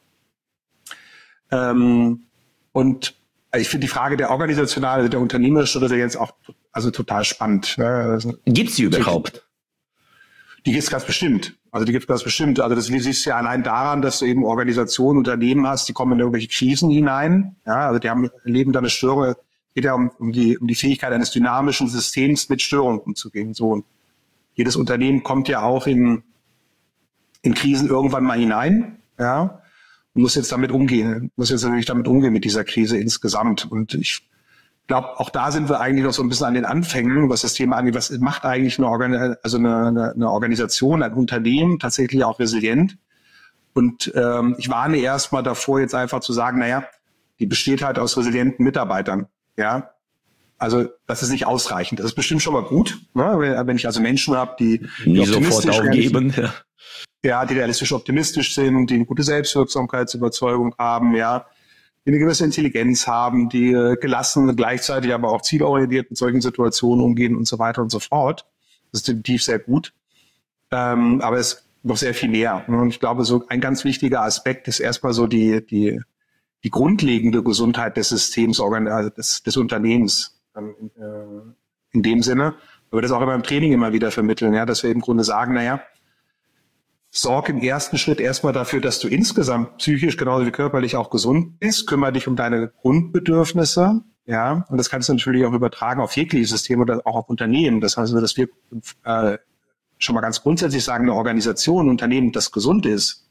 Ähm, und ich finde die Frage der organisationalen, der unternehmerischen Resilienz auch also total spannend. Gibt es die überhaupt? Die gibt es ganz bestimmt. Also die gibt es ganz bestimmt. Also das siehst du ja allein daran, dass du eben Organisationen, Unternehmen hast, die kommen in irgendwelche Krisen hinein. Ja, also die haben erleben dann eine Störung. Es geht ja um, um die um die Fähigkeit eines dynamischen Systems mit Störungen umzugehen. So, und jedes Unternehmen kommt ja auch in in Krisen irgendwann mal hinein. Ja. Muss jetzt damit umgehen, muss jetzt natürlich damit umgehen mit dieser Krise insgesamt. Und ich glaube, auch da sind wir eigentlich noch so ein bisschen an den Anfängen, was das Thema angeht. Was macht eigentlich eine, Organ- also eine, eine Organisation, ein Unternehmen tatsächlich auch resilient? Und ähm, ich warne erstmal davor, jetzt einfach zu sagen, naja, die besteht halt aus resilienten Mitarbeitern. Ja, also das ist nicht ausreichend. Das ist bestimmt schon mal gut, ne? Wenn ich also Menschen habe, die, die nie sofort aufgeben. Ja. Ja, die realistisch optimistisch sind, die eine gute Selbstwirksamkeitsüberzeugung haben, ja, die eine gewisse Intelligenz haben, die äh, gelassen, gleichzeitig aber auch zielorientiert mit solchen Situationen umgehen und so weiter und so fort. Das ist definitiv sehr gut. Ähm, aber es ist noch sehr viel mehr. Und ich glaube, so ein ganz wichtiger Aspekt ist erstmal so die, die, die grundlegende Gesundheit des Systems, also des, des Unternehmens, ähm, äh, in dem Sinne. Aber das auch immer im Training immer wieder vermitteln, ja, dass wir im Grunde sagen, naja, sorg im ersten Schritt erstmal dafür, dass du insgesamt psychisch genauso wie körperlich auch gesund bist. Kümmere dich um deine Grundbedürfnisse. Ja, und das kannst du natürlich auch übertragen auf jegliche Systeme oder auch auf Unternehmen. Das heißt, dass wir äh, schon mal ganz grundsätzlich sagen, eine Organisation, ein Unternehmen, das gesund ist,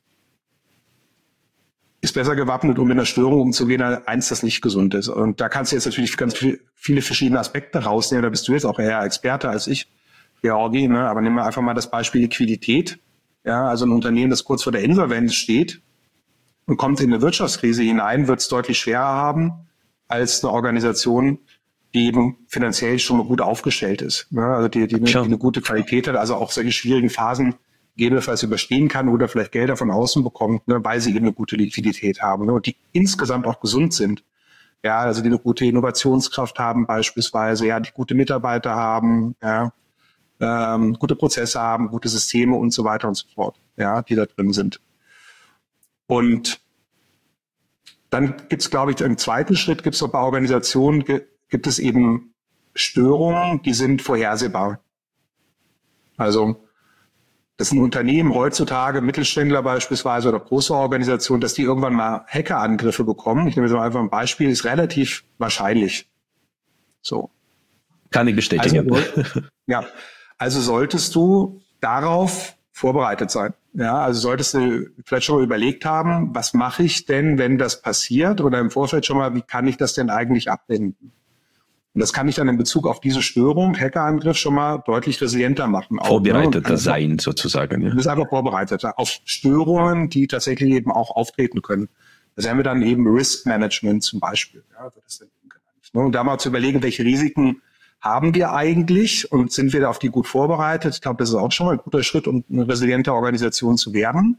ist besser gewappnet, um mit einer Störung umzugehen, als eins, das nicht gesund ist. Und da kannst du jetzt natürlich ganz viel, viele verschiedene Aspekte rausnehmen. Da bist du jetzt auch eher Experte als ich, Georgi. Ne? Aber nehmen wir einfach mal das Beispiel Liquidität. Ja, also ein Unternehmen, das kurz vor der Insolvenz steht und kommt in eine Wirtschaftskrise hinein, wird es deutlich schwerer haben als eine Organisation, die eben finanziell schon mal gut aufgestellt ist. Ja, also die, die, eine, die eine gute Qualität hat, also auch solche schwierigen Phasen gegebenenfalls überstehen kann oder vielleicht Gelder von außen bekommt, ne, weil sie eben eine gute Liquidität haben, ne, und die insgesamt auch gesund sind. Ja, also die eine gute Innovationskraft haben beispielsweise, ja, die gute Mitarbeiter haben, ja, ähm, gute Prozesse haben, gute Systeme und so weiter und so fort, ja, die da drin sind. Und dann gibt es, glaube ich, im zweiten Schritt gibt es bei Organisationen, gibt es eben Störungen, die sind vorhersehbar. Also das sind Unternehmen heutzutage, Mittelständler beispielsweise oder große Organisationen, dass die irgendwann mal Hackerangriffe bekommen. Ich nehme jetzt mal einfach ein Beispiel, ist relativ wahrscheinlich. So. Kann ich bestätigen. Also, ja, also solltest du darauf vorbereitet sein. Ja, also solltest du vielleicht schon mal überlegt haben, was mache ich denn, wenn das passiert, oder im Vorfeld schon mal, wie kann ich das denn eigentlich abwenden? Und das kann ich dann in Bezug auf diese Störung, Hackerangriff, schon mal deutlich resilienter machen. Vorbereiteter ne? sein sozusagen. Ja. Du bist einfach vorbereiteter auf Störungen, die tatsächlich eben auch auftreten können. Das haben wir dann eben Risk Management zum Beispiel. Ja, wird das dann eben genannt. Ne? Und da mal zu überlegen, welche Risiken haben wir eigentlich und sind wir da auf die gut vorbereitet? Ich glaube, das ist auch schon mal ein guter Schritt, um eine resiliente Organisation zu werden.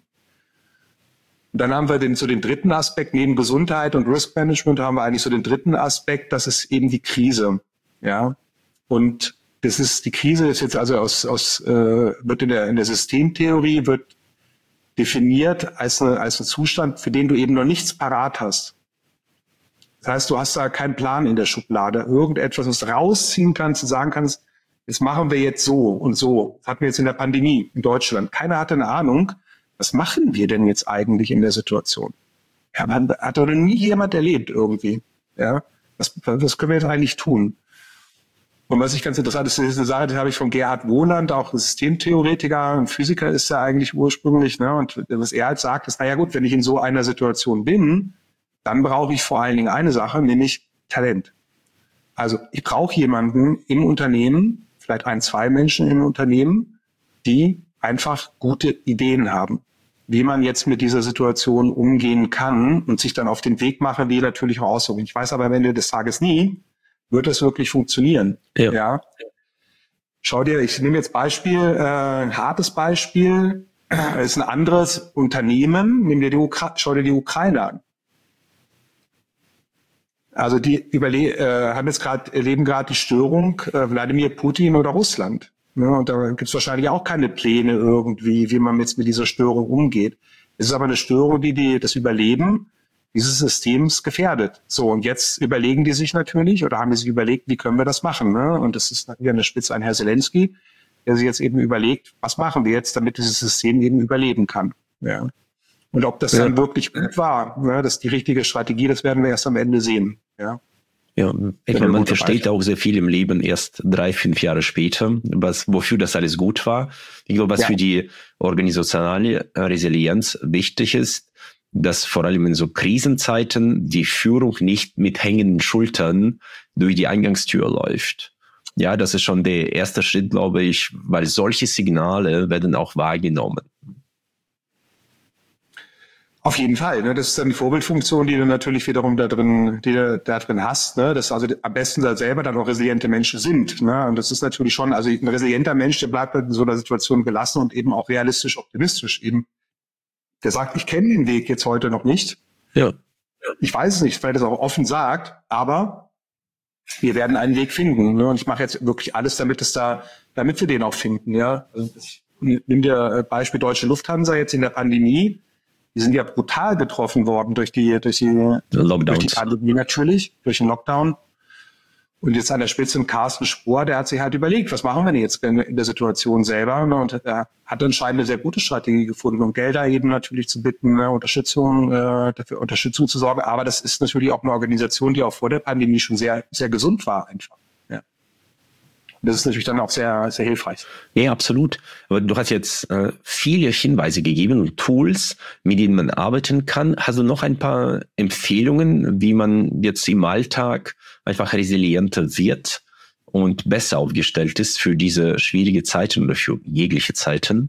Und dann haben wir den, so den dritten Aspekt, neben Gesundheit und Risk Management haben wir eigentlich so den dritten Aspekt, das ist eben die Krise. Ja, und das ist, die Krise ist jetzt also aus, aus äh, wird in der, in der Systemtheorie wird definiert als, eine, als ein Zustand, für den du eben noch nichts parat hast. Das heißt, du hast da keinen Plan in der Schublade, irgendetwas, was du rausziehen kannst und sagen kannst, das machen wir jetzt so und so. Das hatten wir jetzt in der Pandemie in Deutschland. Keiner hatte eine Ahnung, was machen wir denn jetzt eigentlich in der Situation? Ja, man hat doch nie jemand erlebt irgendwie. Ja, was, was können wir jetzt eigentlich tun? Und was ich ganz interessant ist, ist eine Sache, die habe ich von Gerhard Wohland, auch ein Systemtheoretiker, ein Physiker ist er eigentlich ursprünglich, ne? Und was er halt sagt, ist, na ja gut, wenn ich in so einer Situation bin, dann brauche ich vor allen Dingen eine Sache, nämlich Talent. Also ich brauche jemanden im Unternehmen, vielleicht ein, zwei Menschen im Unternehmen, die einfach gute Ideen haben, wie man jetzt mit dieser Situation umgehen kann und sich dann auf den Weg machen, die natürlich auch aussuchen. Ich weiß aber am Ende des Tages nie, wird das wirklich funktionieren. Ja. ja. Schau dir, ich nehme jetzt Beispiel, äh, ein hartes Beispiel, es ist ein anderes Unternehmen, nimm dir die Ukra- schau dir die Ukraine an. Also die überle- äh, haben jetzt gerade, erleben gerade die Störung äh, Wladimir Putin oder Russland. Ja, und da gibt es wahrscheinlich auch keine Pläne irgendwie, wie man jetzt mit dieser Störung umgeht. Es ist aber eine Störung, die, die das Überleben dieses Systems gefährdet. So, und jetzt überlegen die sich natürlich, oder haben die sich überlegt, wie können wir das machen? Ne? Und das ist hier eine Spitze an Herr Zelensky, der sich jetzt eben überlegt, was machen wir jetzt, damit dieses System eben überleben kann. Ja. Und ob das ja. dann wirklich gut war, ne, das ist die richtige Strategie, das werden wir erst am Ende sehen. Ja. Ja, ich meine, man versteht auch sehr viel im Leben erst drei, fünf Jahre später, was, wofür das alles gut war. Ich glaube, was ja. für die organisationale Resilienz wichtig ist, dass vor allem in so Krisenzeiten die Führung nicht mit hängenden Schultern durch die Eingangstür läuft. Ja, das ist schon der erste Schritt, glaube ich, weil solche Signale werden auch wahrgenommen. Auf jeden Fall, ne? Das ist dann die Vorbildfunktion, die du natürlich wiederum da drin, die du da drin hast, ne? Dass also am besten da selber dann auch resiliente Menschen sind, ne? Und das ist natürlich schon, also ein resilienter Mensch, der bleibt in so einer Situation gelassen und eben auch realistisch optimistisch eben. Der sagt, ich kenne den Weg jetzt heute noch nicht. Ja. Ich weiß es nicht, weil er das auch offen sagt, aber wir werden einen Weg finden, ne? Und ich mache jetzt wirklich alles, damit es da, damit wir den auch finden, ja. Also ich nimm dir Beispiel Deutsche Lufthansa jetzt in der Pandemie. Die sind ja brutal getroffen worden durch die, durch die, durch die Pandemie natürlich, durch den Lockdown. Und jetzt an der Spitze ein Carsten Spohr, der hat sich halt überlegt, was machen wir denn jetzt in der Situation selber? Und er hat anscheinend eine sehr gute Strategie gefunden, um Gelder eben natürlich zu bitten, Unterstützung, dafür Unterstützung zu sorgen. Aber das ist natürlich auch eine Organisation, die auch vor der Pandemie schon sehr, sehr gesund war einfach. Das ist natürlich dann auch sehr, sehr hilfreich. Ja, absolut. Aber du hast jetzt äh, viele Hinweise gegeben und Tools, mit denen man arbeiten kann. Hast du noch ein paar Empfehlungen, wie man jetzt im Alltag einfach resilienter wird und besser aufgestellt ist für diese schwierige Zeiten oder für jegliche Zeiten?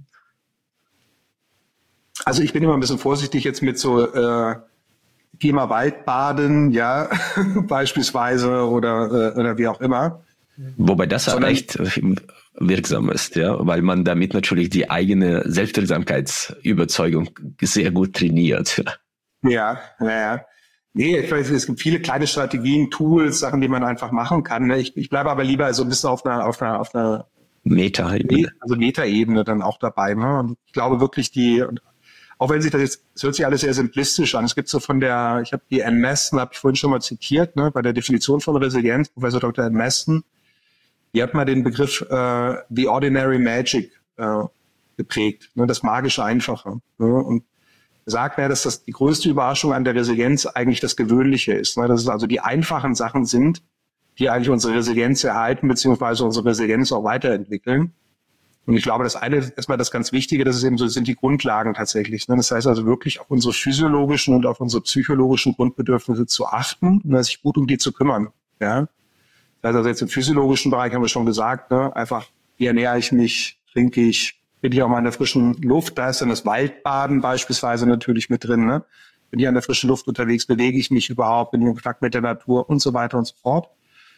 Also ich bin immer ein bisschen vorsichtig jetzt mit so äh, geh mal Waldbaden, ja, beispielsweise oder, äh, oder wie auch immer. Wobei das Sondern, echt wirksam ist, ja, weil man damit natürlich die eigene Selbstwirksamkeitsüberzeugung sehr gut trainiert. Ja, naja. Nee, ich weiß, es gibt viele kleine Strategien, Tools, Sachen, die man einfach machen kann. Ich, ich bleibe aber lieber so ein bisschen auf einer, auf einer, auf einer Meta-Ebene. Also Meta-Ebene dann auch dabei. Ne? Und ich glaube wirklich, die, auch wenn sich das jetzt, es hört sich alles sehr simplistisch an. Es gibt so von der, ich habe die Anne Maston, habe ich vorhin schon mal zitiert, ne, bei der Definition von Resilienz, Professor Doktor Anne Maston, die hat mal den Begriff äh, The Ordinary Magic äh, geprägt, ne, das magische Einfache. Ne? Und sagt er, dass das die größte Überraschung an der Resilienz eigentlich das Gewöhnliche ist. Ne? Dass es also die einfachen Sachen sind, die eigentlich unsere Resilienz erhalten, beziehungsweise unsere Resilienz auch weiterentwickeln. Und ich glaube, das eine ist erstmal das ganz Wichtige, das ist eben so, sind die Grundlagen tatsächlich. Ne? Das heißt also wirklich auf unsere physiologischen und auf unsere psychologischen Grundbedürfnisse zu achten und sich gut um die zu kümmern. Ja? Das heißt also jetzt im physiologischen Bereich haben wir schon gesagt, ne? Einfach, wie ernähre ich mich, trinke ich, bin ich auch mal in der frischen Luft, da ist dann das Waldbaden beispielsweise natürlich mit drin. Ne? Bin ich an der frischen Luft unterwegs, bewege ich mich überhaupt, bin ich in Kontakt mit der Natur und so weiter und so fort.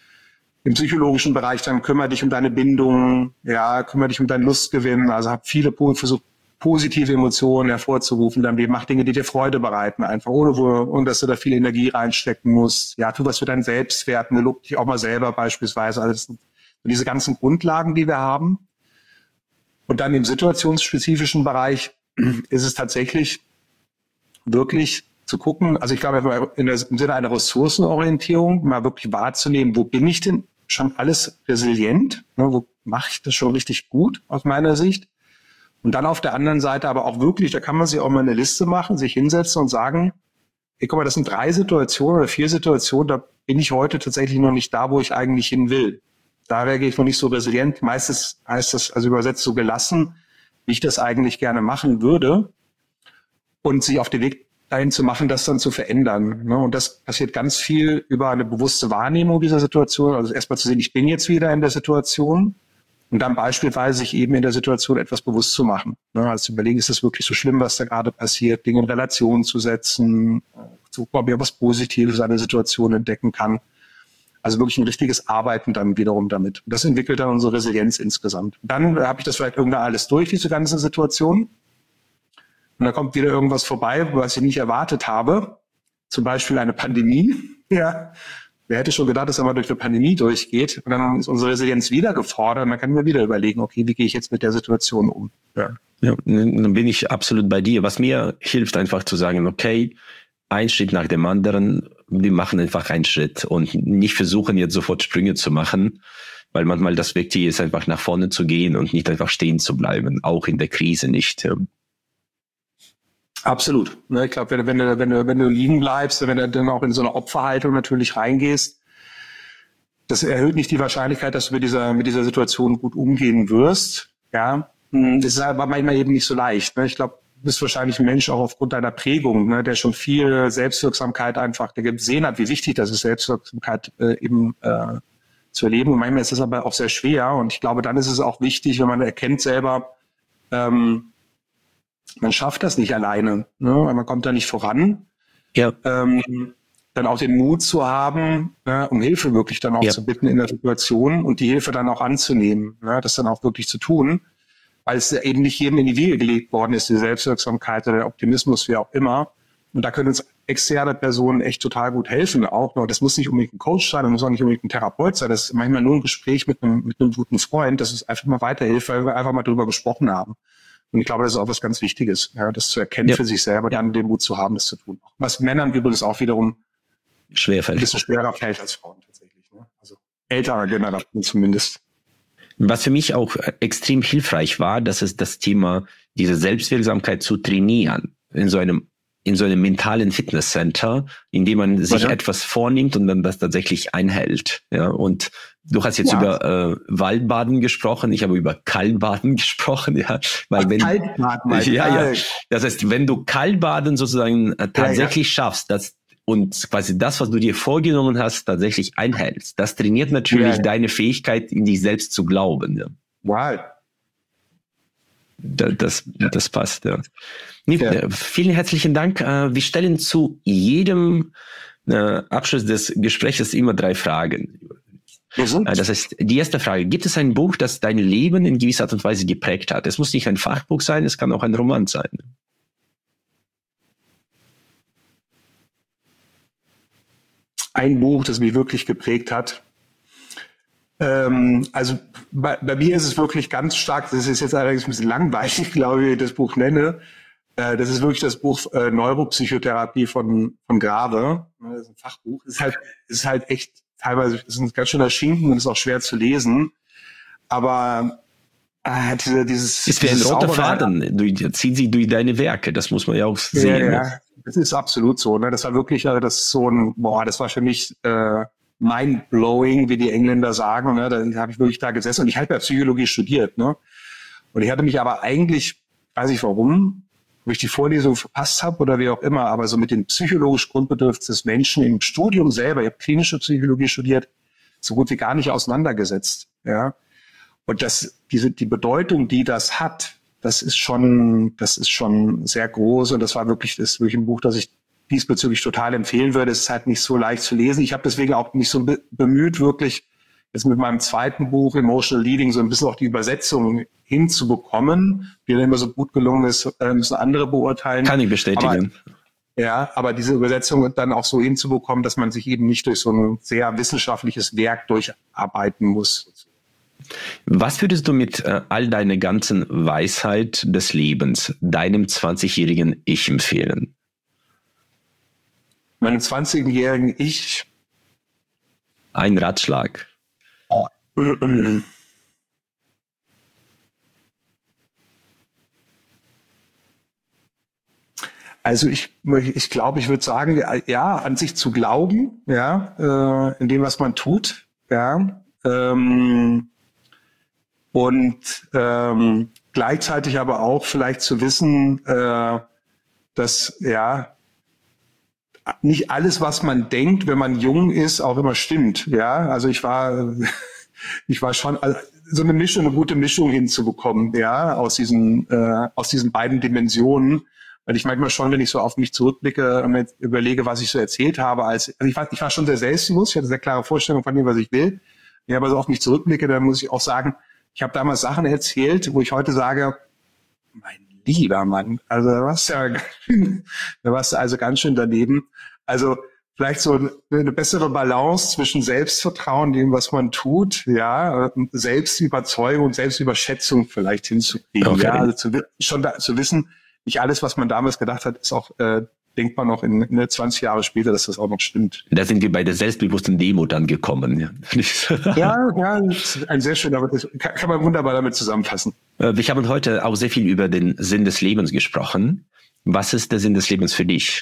Im psychologischen Bereich dann kümmere dich um deine Bindung, ja, kümmere dich um deinen Lustgewinn, also hab viele versucht, positive Emotionen hervorzurufen, dann mach Dinge, die dir Freude bereiten, einfach ohne, wo, ohne dass du da viel Energie reinstecken musst. Ja, tu was für deinen Selbstwert, ne, lob dich auch mal selber beispielsweise. Also das sind diese ganzen Grundlagen, die wir haben. Und dann im situationsspezifischen Bereich ist es tatsächlich wirklich zu gucken, also ich glaube, in der, im Sinne einer Ressourcenorientierung mal wirklich wahrzunehmen, wo bin ich denn schon alles resilient, ne, wo mache ich das schon richtig gut aus meiner Sicht. Und dann auf der anderen Seite aber auch wirklich, da kann man sich auch mal eine Liste machen, sich hinsetzen und sagen, hey, guck mal, das sind drei Situationen oder vier Situationen, da bin ich heute tatsächlich noch nicht da, wo ich eigentlich hin will. Da reagiere ich noch nicht so resilient. Meistens heißt das, also übersetzt so gelassen, wie ich das eigentlich gerne machen würde. Und sich auf den Weg dahin zu machen, das dann zu verändern. Und das passiert ganz viel über eine bewusste Wahrnehmung dieser Situation. Also erstmal zu sehen, ich bin jetzt wieder in der Situation. Und dann beispielsweise sich eben in der Situation etwas bewusst zu machen. Also zu überlegen, ist das wirklich so schlimm, was da gerade passiert? Dinge in Relation zu setzen, zu gucken, ob ich was Positives an der Situation entdecken kann. Also wirklich ein richtiges Arbeiten dann wiederum damit. Und das entwickelt dann unsere Resilienz insgesamt. Dann habe ich das vielleicht irgendwann alles durch, diese ganzen Situationen. Und dann kommt wieder irgendwas vorbei, was ich nicht erwartet habe. Zum Beispiel eine Pandemie. Ja, wer hätte schon gedacht, dass er mal durch eine Pandemie durchgeht? Und dann ist unsere Resilienz wieder gefordert. Und dann können wir wieder überlegen, okay, wie gehe ich jetzt mit der Situation um? Ja. Ja, dann bin ich absolut bei dir. Was mir hilft, einfach zu sagen, okay, ein Schritt nach dem anderen, wir machen einfach einen Schritt und nicht versuchen, jetzt sofort Sprünge zu machen, weil manchmal das Wichtige ist, einfach nach vorne zu gehen und nicht einfach stehen zu bleiben, auch in der Krise nicht. Absolut. Ich glaube, wenn, wenn, du, wenn, du, wenn du liegen bleibst, wenn du dann auch in so eine Opferhaltung natürlich reingehst, das erhöht nicht die Wahrscheinlichkeit, dass du mit dieser, mit dieser Situation gut umgehen wirst. Ja, das ist aber manchmal eben nicht so leicht. Ich glaube, du bist wahrscheinlich ein Mensch auch aufgrund deiner Prägung, ne, der schon viel Selbstwirksamkeit einfach der gesehen hat, wie wichtig das ist, Selbstwirksamkeit äh, eben äh, zu erleben. Und manchmal ist das aber auch sehr schwer. Und ich glaube, dann ist es auch wichtig, wenn man erkennt selber, ähm, man schafft das nicht alleine, ne, weil man kommt da nicht voran. Ja. Ähm, dann auch den Mut zu haben, ne, um Hilfe wirklich dann auch ja. zu bitten in der Situation und die Hilfe dann auch anzunehmen, ne, das dann auch wirklich zu tun. Weil es eben nicht jedem in die Wiege gelegt worden ist, die Selbstwirksamkeit oder der Optimismus, wie auch immer. Und da können uns externe Personen echt total gut helfen auch. Das muss nicht unbedingt ein Coach sein, das muss auch nicht unbedingt ein Therapeut sein. Das ist manchmal nur ein Gespräch mit einem, mit einem guten Freund, das uns einfach mal weiterhilft, weil wir einfach mal drüber gesprochen haben. Und ich glaube, das ist auch was ganz Wichtiges, ja, das zu erkennen ja. für sich selber, dann den Mut zu haben, das zu tun. Was Männern übrigens auch wiederum schwer ein bisschen schwerer fällt als Frauen tatsächlich. Ne? Also ältere Generationen zumindest. Was für mich auch extrem hilfreich war, das ist das Thema, diese Selbstwirksamkeit zu trainieren in so einem in so einem mentalen Fitnesscenter, in dem man sich ja. etwas vornimmt und dann das tatsächlich einhält. Ja, und du hast jetzt ja. über äh, Waldbaden gesprochen, ich habe über Kaltbaden gesprochen, ja, weil wenn Kaltbaden, ja, ja, das heißt, wenn du Kaltbaden sozusagen äh, tatsächlich ja, ja. schaffst, das und quasi das, was du dir vorgenommen hast, tatsächlich einhältst, das trainiert natürlich ja. deine Fähigkeit, in dich selbst zu glauben. Ja. Wow. Das, das, das passt, ja. ja. Vielen herzlichen Dank. Wir stellen zu jedem Abschluss des Gesprächs immer drei Fragen. Gesund. Das heißt, die erste Frage, gibt es ein Buch, das dein Leben in gewisser Art und Weise geprägt hat? Es muss nicht ein Fachbuch sein, es kann auch ein Roman sein. Ein Buch, das mich wirklich geprägt hat. Ähm, also bei, bei mir ist es wirklich ganz stark, das ist jetzt allerdings ein bisschen langweilig, glaube ich, wie ich das Buch nenne. Äh, das ist wirklich das Buch äh, Neuropsychotherapie von, von Grave. Das ist ein Fachbuch. Es ist halt, es ist halt echt teilweise, es ist ein ganz schöner Schinken und ist auch schwer zu lesen. Aber äh, diese, dieses... Ist wie ein roter Faden, durch, zieht sich durch deine Werke, das muss man ja auch sehen. Ja, ja. Das ist absolut so. Ne? Das war wirklich, also das ist so ein, boah, das war für mich äh, mind-blowing, wie die Engländer sagen. Ne? Da habe ich wirklich da gesessen und ich habe ja Psychologie studiert. Ne? Und ich hatte mich aber eigentlich, weiß ich warum, ob ich die Vorlesung verpasst habe oder wie auch immer, aber so mit den psychologischen Grundbedürfnissen des Menschen im Studium selber, ich habe klinische Psychologie studiert, so gut wie gar nicht auseinandergesetzt. Ja. Und das, diese, die Bedeutung, die das hat, das ist schon, das ist schon sehr groß und das war wirklich, das ist wirklich ein Buch, das ich diesbezüglich total empfehlen würde. Es ist halt nicht so leicht zu lesen. Ich habe deswegen auch mich so be- bemüht, wirklich jetzt mit meinem zweiten Buch Emotional Leading so ein bisschen auch die Übersetzung hinzubekommen. Wie dann immer so gut gelungen ist, müssen andere beurteilen. Kann ich bestätigen. Aber, ja, aber diese Übersetzung dann auch so hinzubekommen, dass man sich eben nicht durch so ein sehr wissenschaftliches Werk durcharbeiten muss. Was würdest du mit äh, all deiner ganzen Weisheit des Lebens deinem zwanzigjährigen Ich empfehlen? Meinem zwanzigjährigen Ich? Ein Ratschlag. Oh. Also ich, ich glaube, ich würde sagen, ja, an sich zu glauben, ja, äh, in dem, was man tut, ja, ähm, und ähm, gleichzeitig aber auch vielleicht zu wissen, äh, dass ja nicht alles, was man denkt, wenn man jung ist, auch immer stimmt. Ja, also ich war, ich war schon also so eine Mischung, eine gute Mischung hinzubekommen, ja, aus diesen äh, aus diesen beiden Dimensionen. Weil ich manchmal schon, wenn ich so auf mich zurückblicke und mir überlege, was ich so erzählt habe, als also ich war, ich war schon sehr selbstbewusst, ich hatte eine sehr klare Vorstellung von dem, was ich will. Wenn ich aber so auf mich zurückblicke, dann muss ich auch sagen, ich habe damals Sachen erzählt, wo ich heute sage, mein lieber Mann, also da warst du ja, da warst du also ganz schön daneben. Also vielleicht so eine bessere Balance zwischen Selbstvertrauen, dem, was man tut, ja, Selbstüberzeugung und Selbstüberschätzung vielleicht hinzukriegen. Okay. Ja, also zu, schon da, zu wissen, nicht alles, was man damals gedacht hat, ist auch, äh, denkt man noch in, in zwanzig Jahre später, dass das auch noch stimmt. Da sind wir bei der selbstbewussten Demo dann gekommen. Ja, ja, ja, ein sehr schöner, aber das kann, kann man wunderbar damit zusammenfassen. Wir haben heute auch sehr viel über den Sinn des Lebens gesprochen. Was ist der Sinn des Lebens für dich?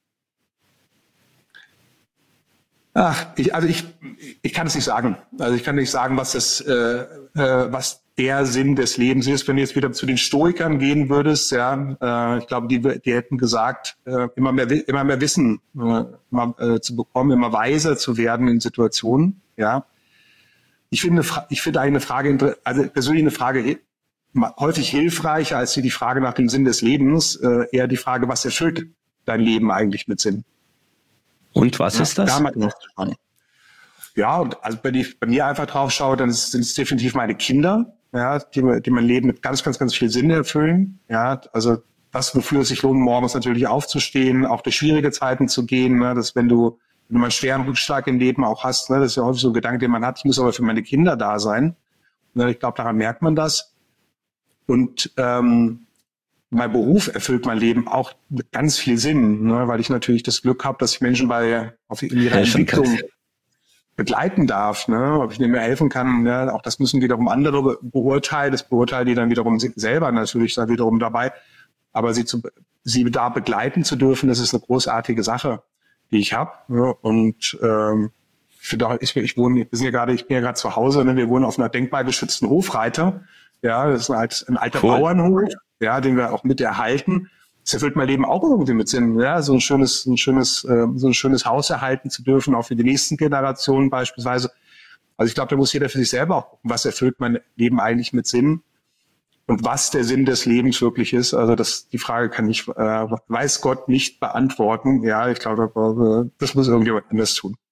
Ach, ich, also ich, ich kann es nicht sagen. Also ich kann nicht sagen, was das, äh, äh, was der Sinn des Lebens ist. Wenn du jetzt wieder zu den Stoikern gehen würdest, ja, äh, ich glaube, die, die hätten gesagt, äh, immer mehr, immer mehr Wissen äh, immer, äh, zu bekommen, immer weiser zu werden in Situationen. Ja, ich finde, ich finde eine Frage, also persönlich eine Frage häufig hilfreicher als die Frage nach dem Sinn des Lebens, äh, eher die Frage, was erfüllt dein Leben eigentlich mit Sinn? Und was ja, ist das? Ja, und also wenn ich bei mir einfach drauf schaue, dann sind es definitiv meine Kinder, ja, die, die mein Leben mit ganz, ganz, ganz viel Sinn erfüllen. Ja, also das, wofür es sich lohnt, morgens natürlich aufzustehen, auch durch schwierige Zeiten zu gehen. Ne, dass wenn du, wenn du mal einen schweren Rückschlag im Leben auch hast, ne, das ist ja häufig so ein Gedanke, den man hat, ich muss aber für meine Kinder da sein. Ne, ich glaube, daran merkt man das. Und ähm, mein Beruf erfüllt mein Leben auch mit ganz viel Sinn, ne, weil ich natürlich das Glück habe, dass ich Menschen bei auf in ihrer Entwicklung begleiten darf, ne, ob ich denen mehr helfen kann. Ne, auch das müssen wiederum andere be- beurteilen. Das beurteilen die dann wiederum selber natürlich dann wiederum dabei. Aber sie zu sie da begleiten zu dürfen, das ist eine großartige Sache, die ich habe. Ne, und ähm, ich finde auch, ich, ich wohne, wir sind ja gerade, ich bin ja gerade zu Hause. Ne, wir wohnen auf einer denkmalgeschützten Hofreiter. Ja, das ist ein, alt, ein alter cool. Bauernhof. Ja, den wir auch mit erhalten. Das erfüllt mein Leben auch irgendwie mit Sinn, ja, so ein schönes, ein schönes, äh, so ein schönes Haus erhalten zu dürfen, auch für die nächsten Generationen beispielsweise. Also ich glaube, da muss jeder für sich selber auch gucken, was erfüllt mein Leben eigentlich mit Sinn und was der Sinn des Lebens wirklich ist. Also das, die Frage kann ich, äh, weiß Gott nicht beantworten. Ja, ich glaube, das muss irgendjemand anders tun.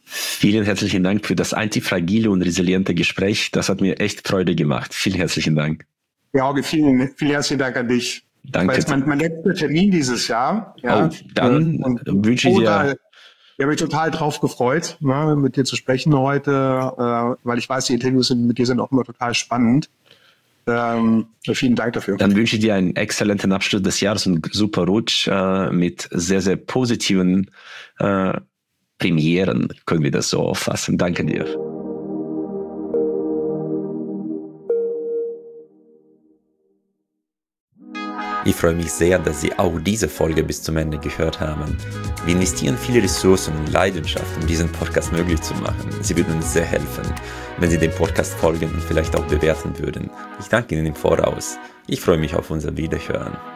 Vielen herzlichen Dank für das antifragile und resiliente Gespräch. Das hat mir echt Freude gemacht. Vielen herzlichen Dank. Ja, Auge, vielen, vielen herzlichen Dank an dich. Danke. Das war jetzt mein, mein letzter Termin dieses Jahr. Ja. Oh, dann und wünsche ich dir... Ich habe mich total drauf gefreut, ne, mit dir zu sprechen heute, äh, weil ich weiß, die Interviews sind, mit dir sind auch immer total spannend. Ähm, vielen Dank dafür. Dann wünsche ich dir einen exzellenten Abschluss des Jahres und super Rutsch äh, mit sehr, sehr positiven äh, Premieren, können wir das so auffassen. Danke dir. Ich freue mich sehr, dass Sie auch diese Folge bis zum Ende gehört haben. Wir investieren viele Ressourcen und Leidenschaft, um diesen Podcast möglich zu machen. Sie würden uns sehr helfen, wenn Sie dem Podcast folgen und vielleicht auch bewerten würden. Ich danke Ihnen im Voraus. Ich freue mich auf unser Wiederhören.